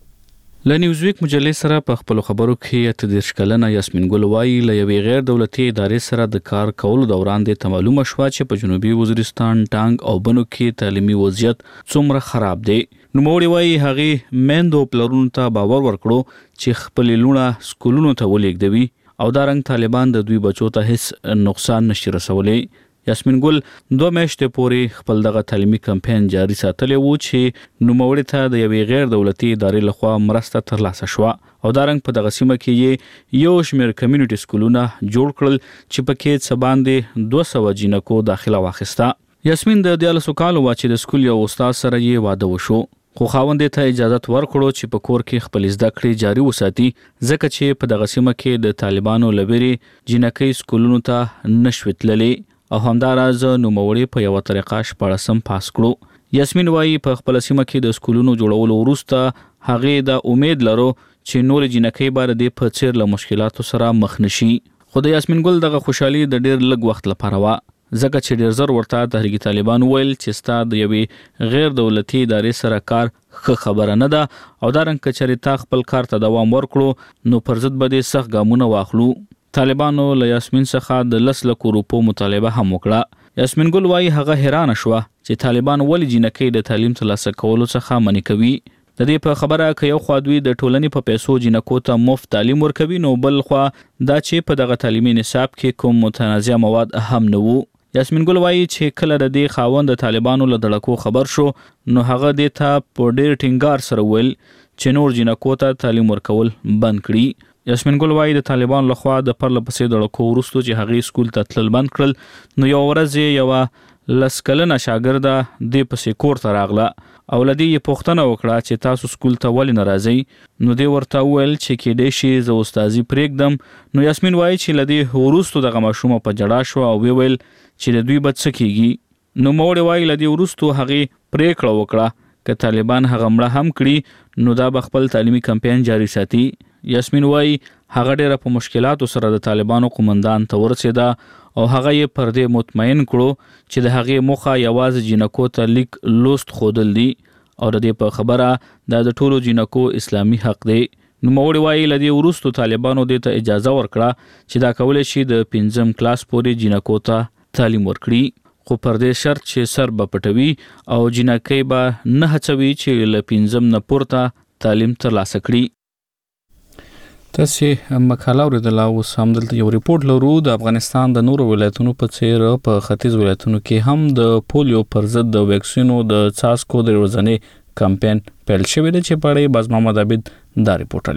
ل نیوزویک مجلې سره په خپل خبرو کې اتدیرش کلنه یاسمین ګل وایي ل یوې غیر دولتي ادارې سره د کار کولو دوران د معلومه شوه چې په جنوبي وزیرستان ټانګ او بنو کې تعلیمي وضعیت څومره خراب دی. نو موړي وایي هغه میندو پلرونو ته باور ورکړو چې خپل لونه سکولونو ته ولېږدوي او دا رنګ طالبان د دوی بچو ته هیڅ نقصان نشي رسولي. یاسمین ګل دوه میاشتې پورې خپل دغه تعلیمي کمپاین جاري ساتلی وو چې نوموړي ته د یوې غیر دولتي ادارې لخوا مرسته ترلاسه شوه او دا رنګ په دغه سیمه کې یې یو شمېر کمیونټي سکولونه جوړ کړل چې پکې څه باندې دوه سوه جینکو داخله واخیسته. یاسمین د دیارلسو کالو وه چې د سکول یو استاد سره یې واده وشو خو خاوند ته اجازه ورکړو چې په کور کې خپل زده کړې جاري وساتي ځکه چې په دغه سیمه کې د طالبانو لبري جینکې سکولونو ته نشوتللې او همداراز نوموړي په یو طریقه شپاړسم پاس کړو. یاسمین وایي په خپل سیمه کې د سکولونو جوړولو وروسته هغه د امید لرو چې نور جنکې بار دې په څیر له مشکلاتو سره مخ نشي. خو د یاسمین ګل دغه خوشحالي د ډیر لږ وخت لپاره و ځکه چې ډیر زر ورته تحریک طالبان ویل چې ستاد یوې غیر دولتي ادارې سره کار ښه خبره نه ده او دا رنګ کچري تا خپل کار ته دوام ورکړو نو پر ضد به دې سخت ګامونه واخلو. طالبانو له یاسمین څخه د لس لکو روپو مطالبه هم وکړه. یاسمین ګل وایي هغه حیرانه شوه چې طالبان ولې جنکې د تعلیم ترلاسه کولو څخه منع کوي. د دې په خبره کې یو خوا دوی د ټولنې په پیسو جنکو ته مفت تعلیم ورکوي نو بل خوا دا چې په دغه تعلیمي نصاب کې کوم متنازع مواد هم نه وو. یاسمین ګل وایي چې کله د دې خاوند د طالبانو له دړکو خبر شو نو هغه دې ته په ډېر ټینګار سره ویل چې نور جنکو ته تعلیم ورکول بند کړي. یاسمین ګل وایي د طالبان لخوا د پرله پسې دړکو وروسته چې هغې سکول ته تلل بند کړل نو یو ورځ یې یوه لس کلنه شاګرده دې پسې کور ته راغله او له دې یې پوښتنه وکړه چې تاسو سکول ته ولې نه راځئ نو دې ورته وویل چې کیدای شي زه استادي پرېږدم. نو یاسمین وایي چې له دې وروسته دغه ماشومه په جړا شوه او ویل چې د دوی به څه کیږي. نو موړي وایي له دې وروسته هغې پرېکړه وکړه که طالبان هغه مړه هم کړي نو دا به خپل تعلیمي کمپاین جاري ساتي. یاسمین وایي هغه ډېره په مشکلاتو سره د طالبانو قومندان ته ورسېده او هغه یې پر دې مطمئن کړو چې د هغې موخه یوازې جنکو ته لیک لوست ښودل دي او د دې په خبره دا د ټولو جنکو اسلامي حق دی. نوموړي وایي له دې وروسته طالبانو دې ته اجازه ورکړه چې دا کولی شي د پنځم کلاس پورې جنکو ته تعلیم ورکړي خو پر دې شرط چې سر به پټوي او جنکې به نه هڅوي چې له پنځم نه پورته تعلیم ترلاسه کړي. تاسې مقاله اوریدله اوس هم دلته یو ریپورت لرو. د افغانستان د نورو ولایتونو په څیر په ختیځ ولایتونو کې هم د پولیو پر ضد د ویکسینو د څاڅکو د ورځنۍ کمپاین پیل شوی دی چې په اړه باز محمد عابد دا رپورټ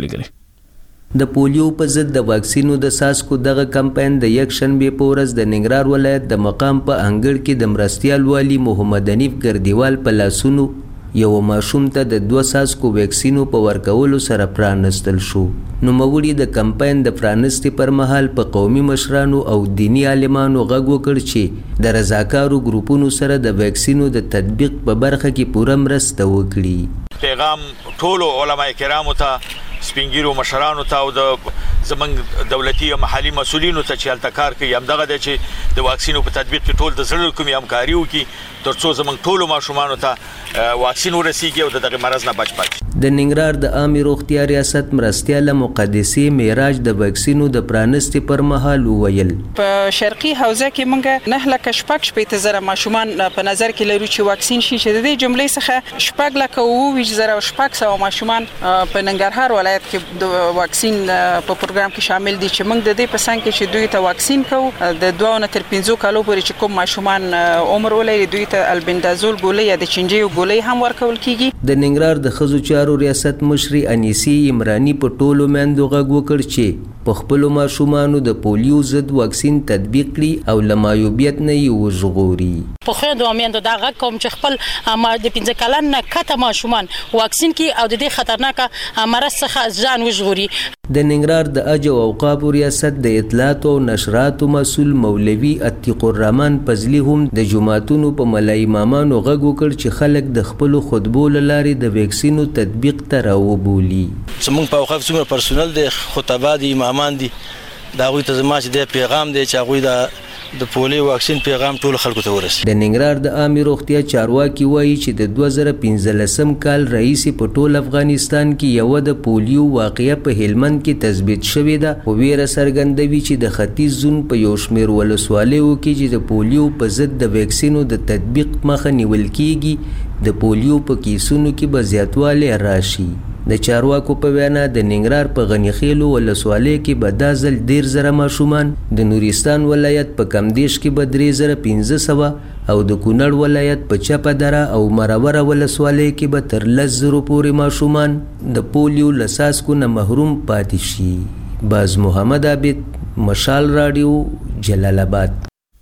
لګلی د پولیو په ضد د واکسینو د ساسکو دغه کمپاین د یک شنبه په ورځ د ننګرهار ولایت د مقام په انګړ کې د مرستیال والی محمد حنیف ګردیوال په لاسونو یو ماشوم ته د دوه ساسکو ویکسینو په ورکولو سره پرانستل شو. نوموړي د کمپاین د پرانستې پر مهال په قومي مشرانو او دینی عالمانو غږ وکړ چې د رضاکارو ګروپونو سره د ویکسینو د تطبیق په برخه کې پوره مرسته وکړي. پیغام ټولو علما کرامو ته، سپینګیرو مشرانو ته او د زمنګ دولتي او محلي مسولینو ته چې هلته کار کوي همدغه دی چې د واکسینو په تطبیق کې ټول د زړه کومې همکاري وکړي ترڅو زمنګ ټولو ماشومانو ته واکسین ورسیږي او دغه مرض نه بچ پاتې. د ننګرهار د عامې روغتیا ریاست مرستیاله مقدسې معراج د واکسینو د پرانستې پر مهال وویل په شرقي حوزه کې موږ نه لکه شپږ شپېته زره ماشومان په نظر کې لرو چې واکسین شي، چې د دې جملې څخه شپږ لکه اووه ویشت زره او شپږ سوه ماشومان په ننګرهار ولایت کې د واکسین په پروګرام کې شامل دي چې موږ د دې په څنګ کې چې دوی ته واکسین کوو د دوه نه تر پنځو کالو پورې چې کوم ماشومان عمر ولري دوی ته البندازول ګولۍ یا د چنجیو ګولۍ هم ورکول کیږي. د ننګرهار د ښځو چارو ریاست مشري انیسی عمرانی په ټولو میندو غږ وکړ چې په خپلو ماشومانو د پولیو ضد واکسین تطبیق کړي او له معیوبیت نه یې وژغوري. په خویندو او میندو دا غږ کوم چې خپل د پنځه کلن نه کته ماشومان واکسین کړي او د دې خطرناکه مرض څخه ځان وژغوري. د ننګرهار د اجو او اوقافو ریاست د اطلاعات او نشراتو مسؤل مولوي عتیق الرحمن فضلی هم د جماعتونو په ملا امامانو غږ وکړ چې خلک د خپل خطبو لارې د ویکسینو تطبیق ته راوبولي. زموږ په اوقاف څومره پرسونل د خطبا دي امامان دي دا غوي ته زما چې د پیغام دی چې غوي د د پولیو واکسین پیغام ټول خلکو ته ورسي. د ننګرهار د عامې روغتیا چارواکي وایي چې د دوه زره پنځلسم کال رئیس په ټول افغانستان کې یو د پولیو واقعه په هلمند کې تثبیت شوې ده. خو ویره څرګندوي چې د ختیځ زون په یو شمېر ولسوالیو کې چې د پولیو په ضد د ویکسینو د تطبیق مخه نیول کیږي د پولیو په کیسونو کې به زیاتوالی راشي. د چارواکو په وینا د ننګرهار په غنی خیلو ولسوالۍ کې به دا ځل ډېر زره ماشومان، د نورستان ولایت په کمدیش کې به درې زره پنځه سوه او د کونړ ولایت په چپه دره او مروره ولسوالۍ کې به تر لس زرو پورې ماشومان د پولیو له څاڅکو نه محروم پاتې شي. باز محمد عابد، مشال راډیو، جلال آباد.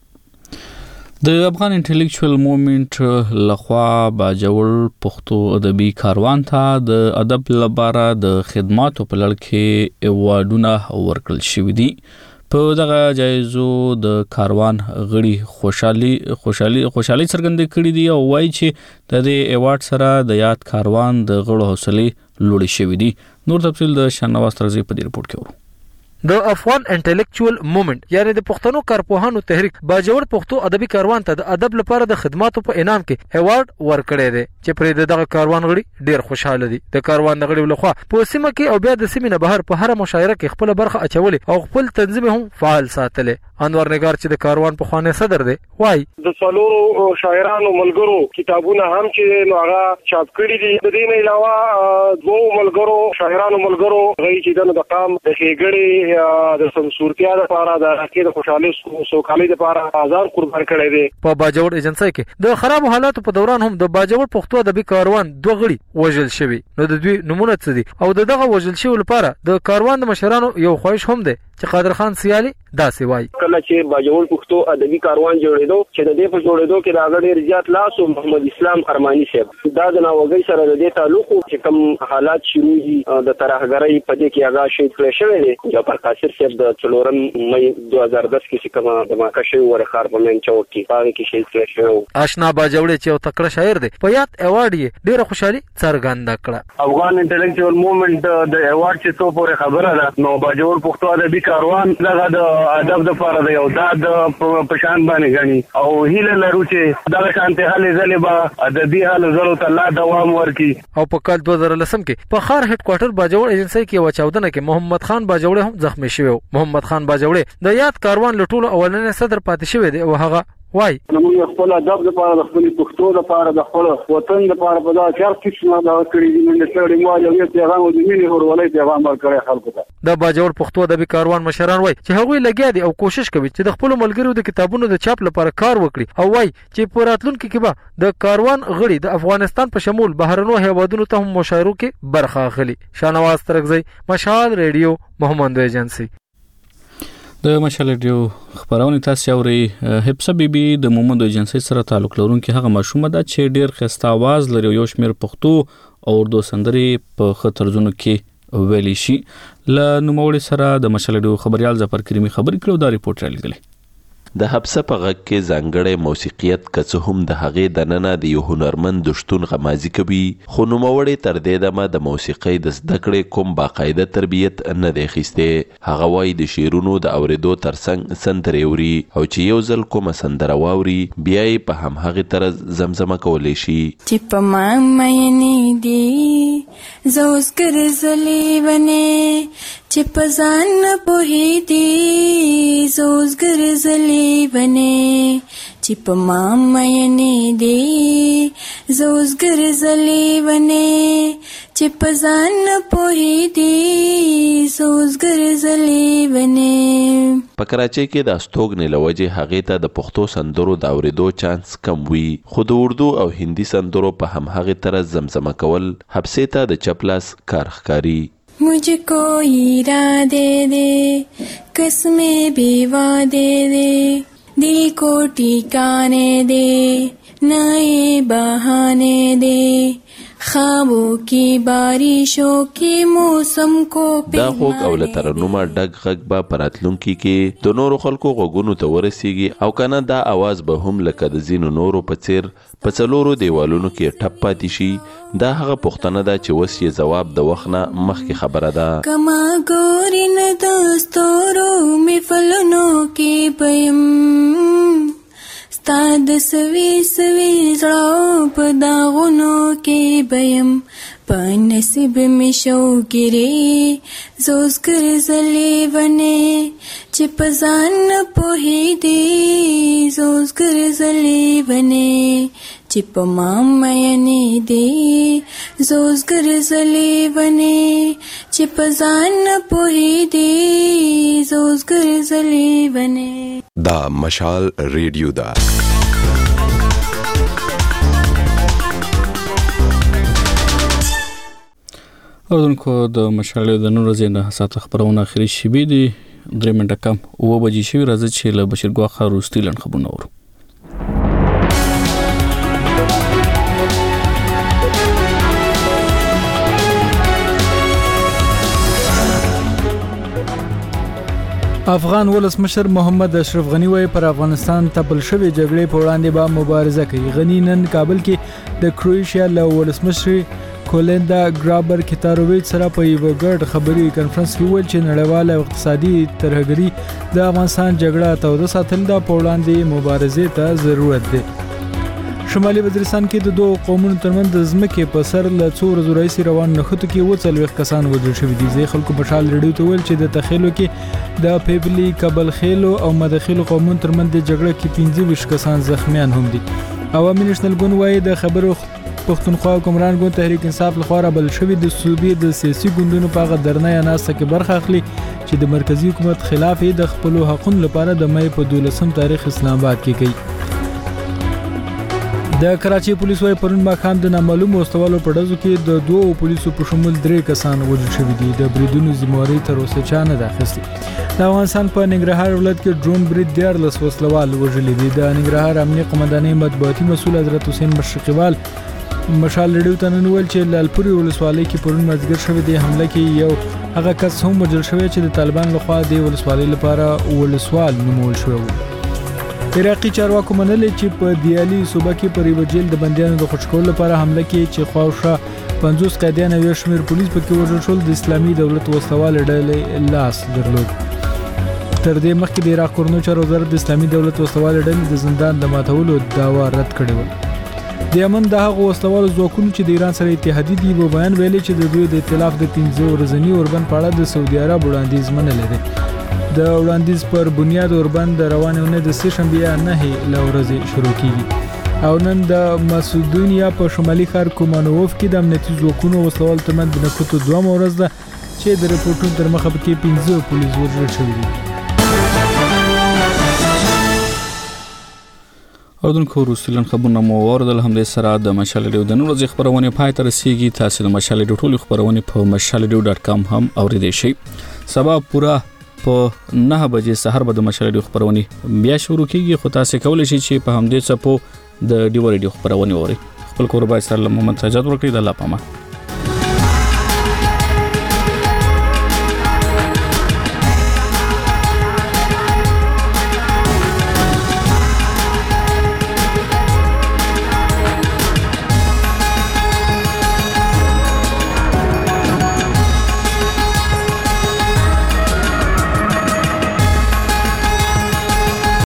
د افغان انټلیکچوال موومېنټ لخوا باجوړ پښتو ادبي کاروان ته د ادب لپاره د خدماتو په لړ کې ایوارډونه ورکړل شوي دي. په دغه جایزو د کاروان غړي خوشحالي خوشحالي خوشحالي څرګندې کړې دي او وایي چې د دې ایوارډ سره د یاد کاروان د غړو حوصلې لوړې شوي دي. نور تفصیل د شنواز ترزی په دې رپورت کې ورو. د افغان انټلیکچوال موومېنټ یعنی د پښتنو کارپوهانو تحریک باجوړ پښتو ادبي کاروان ته د ادب لپاره د خدماتو په انعام کې ایوارډ ورکړی دی چې پرې دغه کاروان غړي ډیر خوشاله دي. د کاروان غړي لخوا په سیمه کې او بیا د سیمې نه بهر په هر مشاعره کې خپل برخه اچولې او خپل تنظیم هم فعال ساتلې. انور نگار چې د کاروان په خوانه صدر دی وای د څلورو شاعرانو ملګرو کتابونه هم چې نو هغه چاپ کړي دي. د دې نه علاوه دوه ملګرو شاعرانو ملګرو غي چې د مقام د خېګړې د سمسورتیا لپاره د راکې د خوشحالي سوکالي لپاره آزاد قربان کړي دي. په باجوړ ایجنسی کې د خراب حالاتو په دوران هم د باجوړ پښتو ادبي کاروان دوه غړي وژل شوي. نو د دوی نمونه څه دي او دغه وژل شوی لپاره د کاروان د مشرانو یو خواهش هم دی چې قادر خان سیالي داسې وایي کله چې باجوړ پښتو ادبي کاروان جوړېدو چې د دې په جوړېدو کې راغلی ډېر زیات لاس او محمد اسلام ارماني صاحب دا د ناوګۍ سره د دې تعلق چې کوم حالات شروع دي د ترهګرۍ په دې کې هغه شهید کړی شوی دی. جعفر قاسر صاحب د څلورم مې دوه هزار دس کې چې کومه دماکه شوې وه ښار په مین چوک کې هغې کې شهید کړی شوی و. اشنا باجوړی چې یو تکړه شاعر دی په یاد ایوارډ یې ډېره خوشحالي څرګنده کړه. افغان انټلیکچوال موومېنټ د ایوارډ چې څو پورې خبره ده نو باجوړ پښتو ادبي کاروان دغه د ادب لپاره د یو داد په شان باندې غني او هیله لرو چې دغه شانته هلې ځلې به ادبي هلو ځلو ته لا دوام ورکړي. او په کال دوه زره لسم کې په خار هډ کوارټر باجوړ ایجنسی کې یو چاودنه کې محمد خان باجوړی هم زخمی شوی. محمد خان باجوړی د یاد کاروان له ټولو اولنې صدر پاتې شوی دی او هغه وای موږ خپل ادب لپاره د خپل پښتو لپاره د خپل وطن لپاره په دا چار قسمه دا کړی دي موږ سره مو یو پیغام د مینې ورولې پیغام ورکړی خلکو ته. د باجوړ پښتو ادبي کاروان مشران وای چې هغوی لګیا دي او کوشش کوي چې د خپل ملګرو د کتابونو د چاپ لپاره کار وکړي او وای چې په راتلونکي کې به د کاروان غړي د افغانستان په شمول بهرنو هیوادونو ته هم مشاورو کې برخه اخلي. شانواز ترغزی، مشال ریډیو، محمد ایجنسی. د مشال ریډیو خبرونه تاسو اوري. حفصه بیبي د محمد ایجنسی سره تعلق لرونکي هغه ماشومه ده چې ډیر خسته आवाज لري. یو شمیر پښتو او اردو سندري په خطرزونو کې ویلي شي. ل نوموړي سره د مشال ریډیو خبريال ظفر کریمي خبرې کړو. دا ریپورت راغلی. د حبسه په غږ کې ځانګړی موسیقیت کڅ هم د هغې د ننه د یو هنرمند د شتون غمازي کوي، خو نوموړی تر دې دمه د موسیقۍ د زده کړې کوم باقاعده تربیت نه دی اخیستی. هغه وایي د شعرونو د اورېدو ترڅنګ سندرې اوري او چې یو ځل کومه سندره واوري بیا یې په همهغې طرز زمزمه کولی شي. چې په ما مینې دي زه اوس ګرځلې ونې چې په ځان نه پوهېدې زه اوس ګرځلې ونې چې په ما مینې دي زه اوس ګرځلې ونې چې په ځان نه پوهېدې زه اوس ګرځلې ونې. په کراچۍ کې د استوګنې له وجې هغې ته د پښتو سندرو د اورېدو چانس کم وي، خو د اردو او هندي سندرو په همهغې طرز زمزمه کول حبسې ته د چپلاس کار ښکاري. मुझको इरादे दे कसमें भी वादे दे दिल को ठिकाने दे नए बहाने दे خوابوں کی بارشوں کی موسم کو دا خوږ او له ترنمه ډک غږ به په راتلونکي کې د نورو خلکو غوږونو ته ورسیږي او کنه دا आवाज به هم لکه د ځینو نورو په څیر په څلورو دیوالونو کې ټپ پاتې شي. دا هغه پوښتنه ده چې اوس یې ځواب د وخت نه مخکې خبره ده. کما ګورین د ستورو مې فلونو کې پیم ستا د سوي سوي زړه په داغونو کې بیم په نصیب مې شوګیرې زه اوس ګرځلې ونې چې په ځان نه پوهېدې زه اوس ګرځلې ونې چې په ما مینې دي زه اوس ګرځلې ونې چې په ځان نه پوهېدې زه اوس ګرځلې ونې. دا مشال ریډیو ده. اوردونکو د مشال د نن ورځې نه ساعت خبرونه اخري شبي دي درې منټه کم اوه بجې شوي. راځي چې له بشیر ګواخه وروستي لنډ خبرونه اورو. افغان ولسمشر محمد اشرف غنی وایي پر افغانستان تپل شوی جګړې په وړاندې به مبارزه کوي. غنی نن کابل کې د کروشیا له ولسمشر کولیندا ګرابر کتاروویچ سره په یو ګډ خبري کانفرنس کې ویل چې نړیواله او اقتصادي ترهګري د افغانستان جګړه توده ساتل د وړاندې مبارزې ته ضرورت دی. شمالي وزیرستان کې د دوه قومونو ترمنځ د ځمکې په سر له څو ورځو راهیسې روان نښتو کې اووه څلوېښت کسان وژل شوي دي. ځینې خلکو مشال ریډیو ته ویل چې د تخیلو کې د پیپلي کبلخیلو او مدخیلو قومونو ترمنځ د جګړه کې پنځه ویشت کسان زخمیان هم دي. عوامي نېشنل ګوند وایي د خبرو پښتونخوا حکمران ګوند تحریک انصاف لخوا رابل شوي د صوبې د سیاسي ګوندونو په هغه درنه ناسته کې برخه اخلي چې د مرکزي حکومت خلاف یې د خپلو حقونو لپاره د مې په دولسم تاریخ اسلام آباد کې کوي. د کراچۍ پولیس وايي پرون ماښام د نامعلومو وسلوالو په ډزو کې د دوو پولیسو په شمول درې کسان وژل شوي دي. د بریدونو ذمہواري تر اوسه چا نه ده اخیستې. د افغانستان په ننګرهار ولایت کې ډرون برید دیارلس وسلوال وژلي دي. د ننګرهار امنیه قومندانۍ مطبوعاتي مسؤل حضرت حسین مشرقیوال مشال ریډیو ته نن ویل چې لالپوري ولسوالۍ کې پرون مازدیګر شوې د حمله کې یو هغه کس هم وژل شوی چې د طالبان لخوا د ولسوالۍ لپاره ولسوال نومول شوی و. عراقي چارواکو منلې چې په دیالي صوبه کې پر یو جیل د بندیانو د خوشی کولو لپاره حمله کې چې خواوشا پنځوس قیدیان او شمیر پولیس پکې وژل شول د اسلامي دولت وسلوال ډلې لاس درلود. تر دې مخکې د عراق کورنو چارو وزارت د اسلامي دولت وسلوال ډلې د زندان د ماتولو دعوا رد کړې و. د یمن د هغو وسلوالو ځواکونو چې د ایران سره اتحادي دي په بیان ویلي چې د دوی د ائتلاف د پنځه ورځني اوربند په اړه د سعودي عرب وړاندیز منلی دی. د وړاندیز پر بنیاد اوربند د روانې ونې د سه شنبه نه له ورځې شروع کیږي او نن د مسودونیا په شمالي ښار کومانوف کې د امنیتي ځواکونو وسلوال ترمن د نکوتو دوه ورځ ده چې د رپورټونو تر مخه پکې پنځه پولیس وژل شوي دي. اردوونکو روسیلن خبرونه مو اوریدل. هم د سره د مشال ریډیو د نن ورځې خبرونه پای ته رسیدي. تاسو د مشال ریډیو ټول خبرونه په مشال ریډیو ډاټ کام هم اوریدئ شئ. سبا پورا په نه بجې سحر به د مشال ریډیو خبرونه بیا شروع کیږي، خو تاسو کولای شئ چې په همدې څپو د ډیو ریډیو خبرونه اورئ. خپل کور به سره محمد سجاد ورکړي. د الله پامه.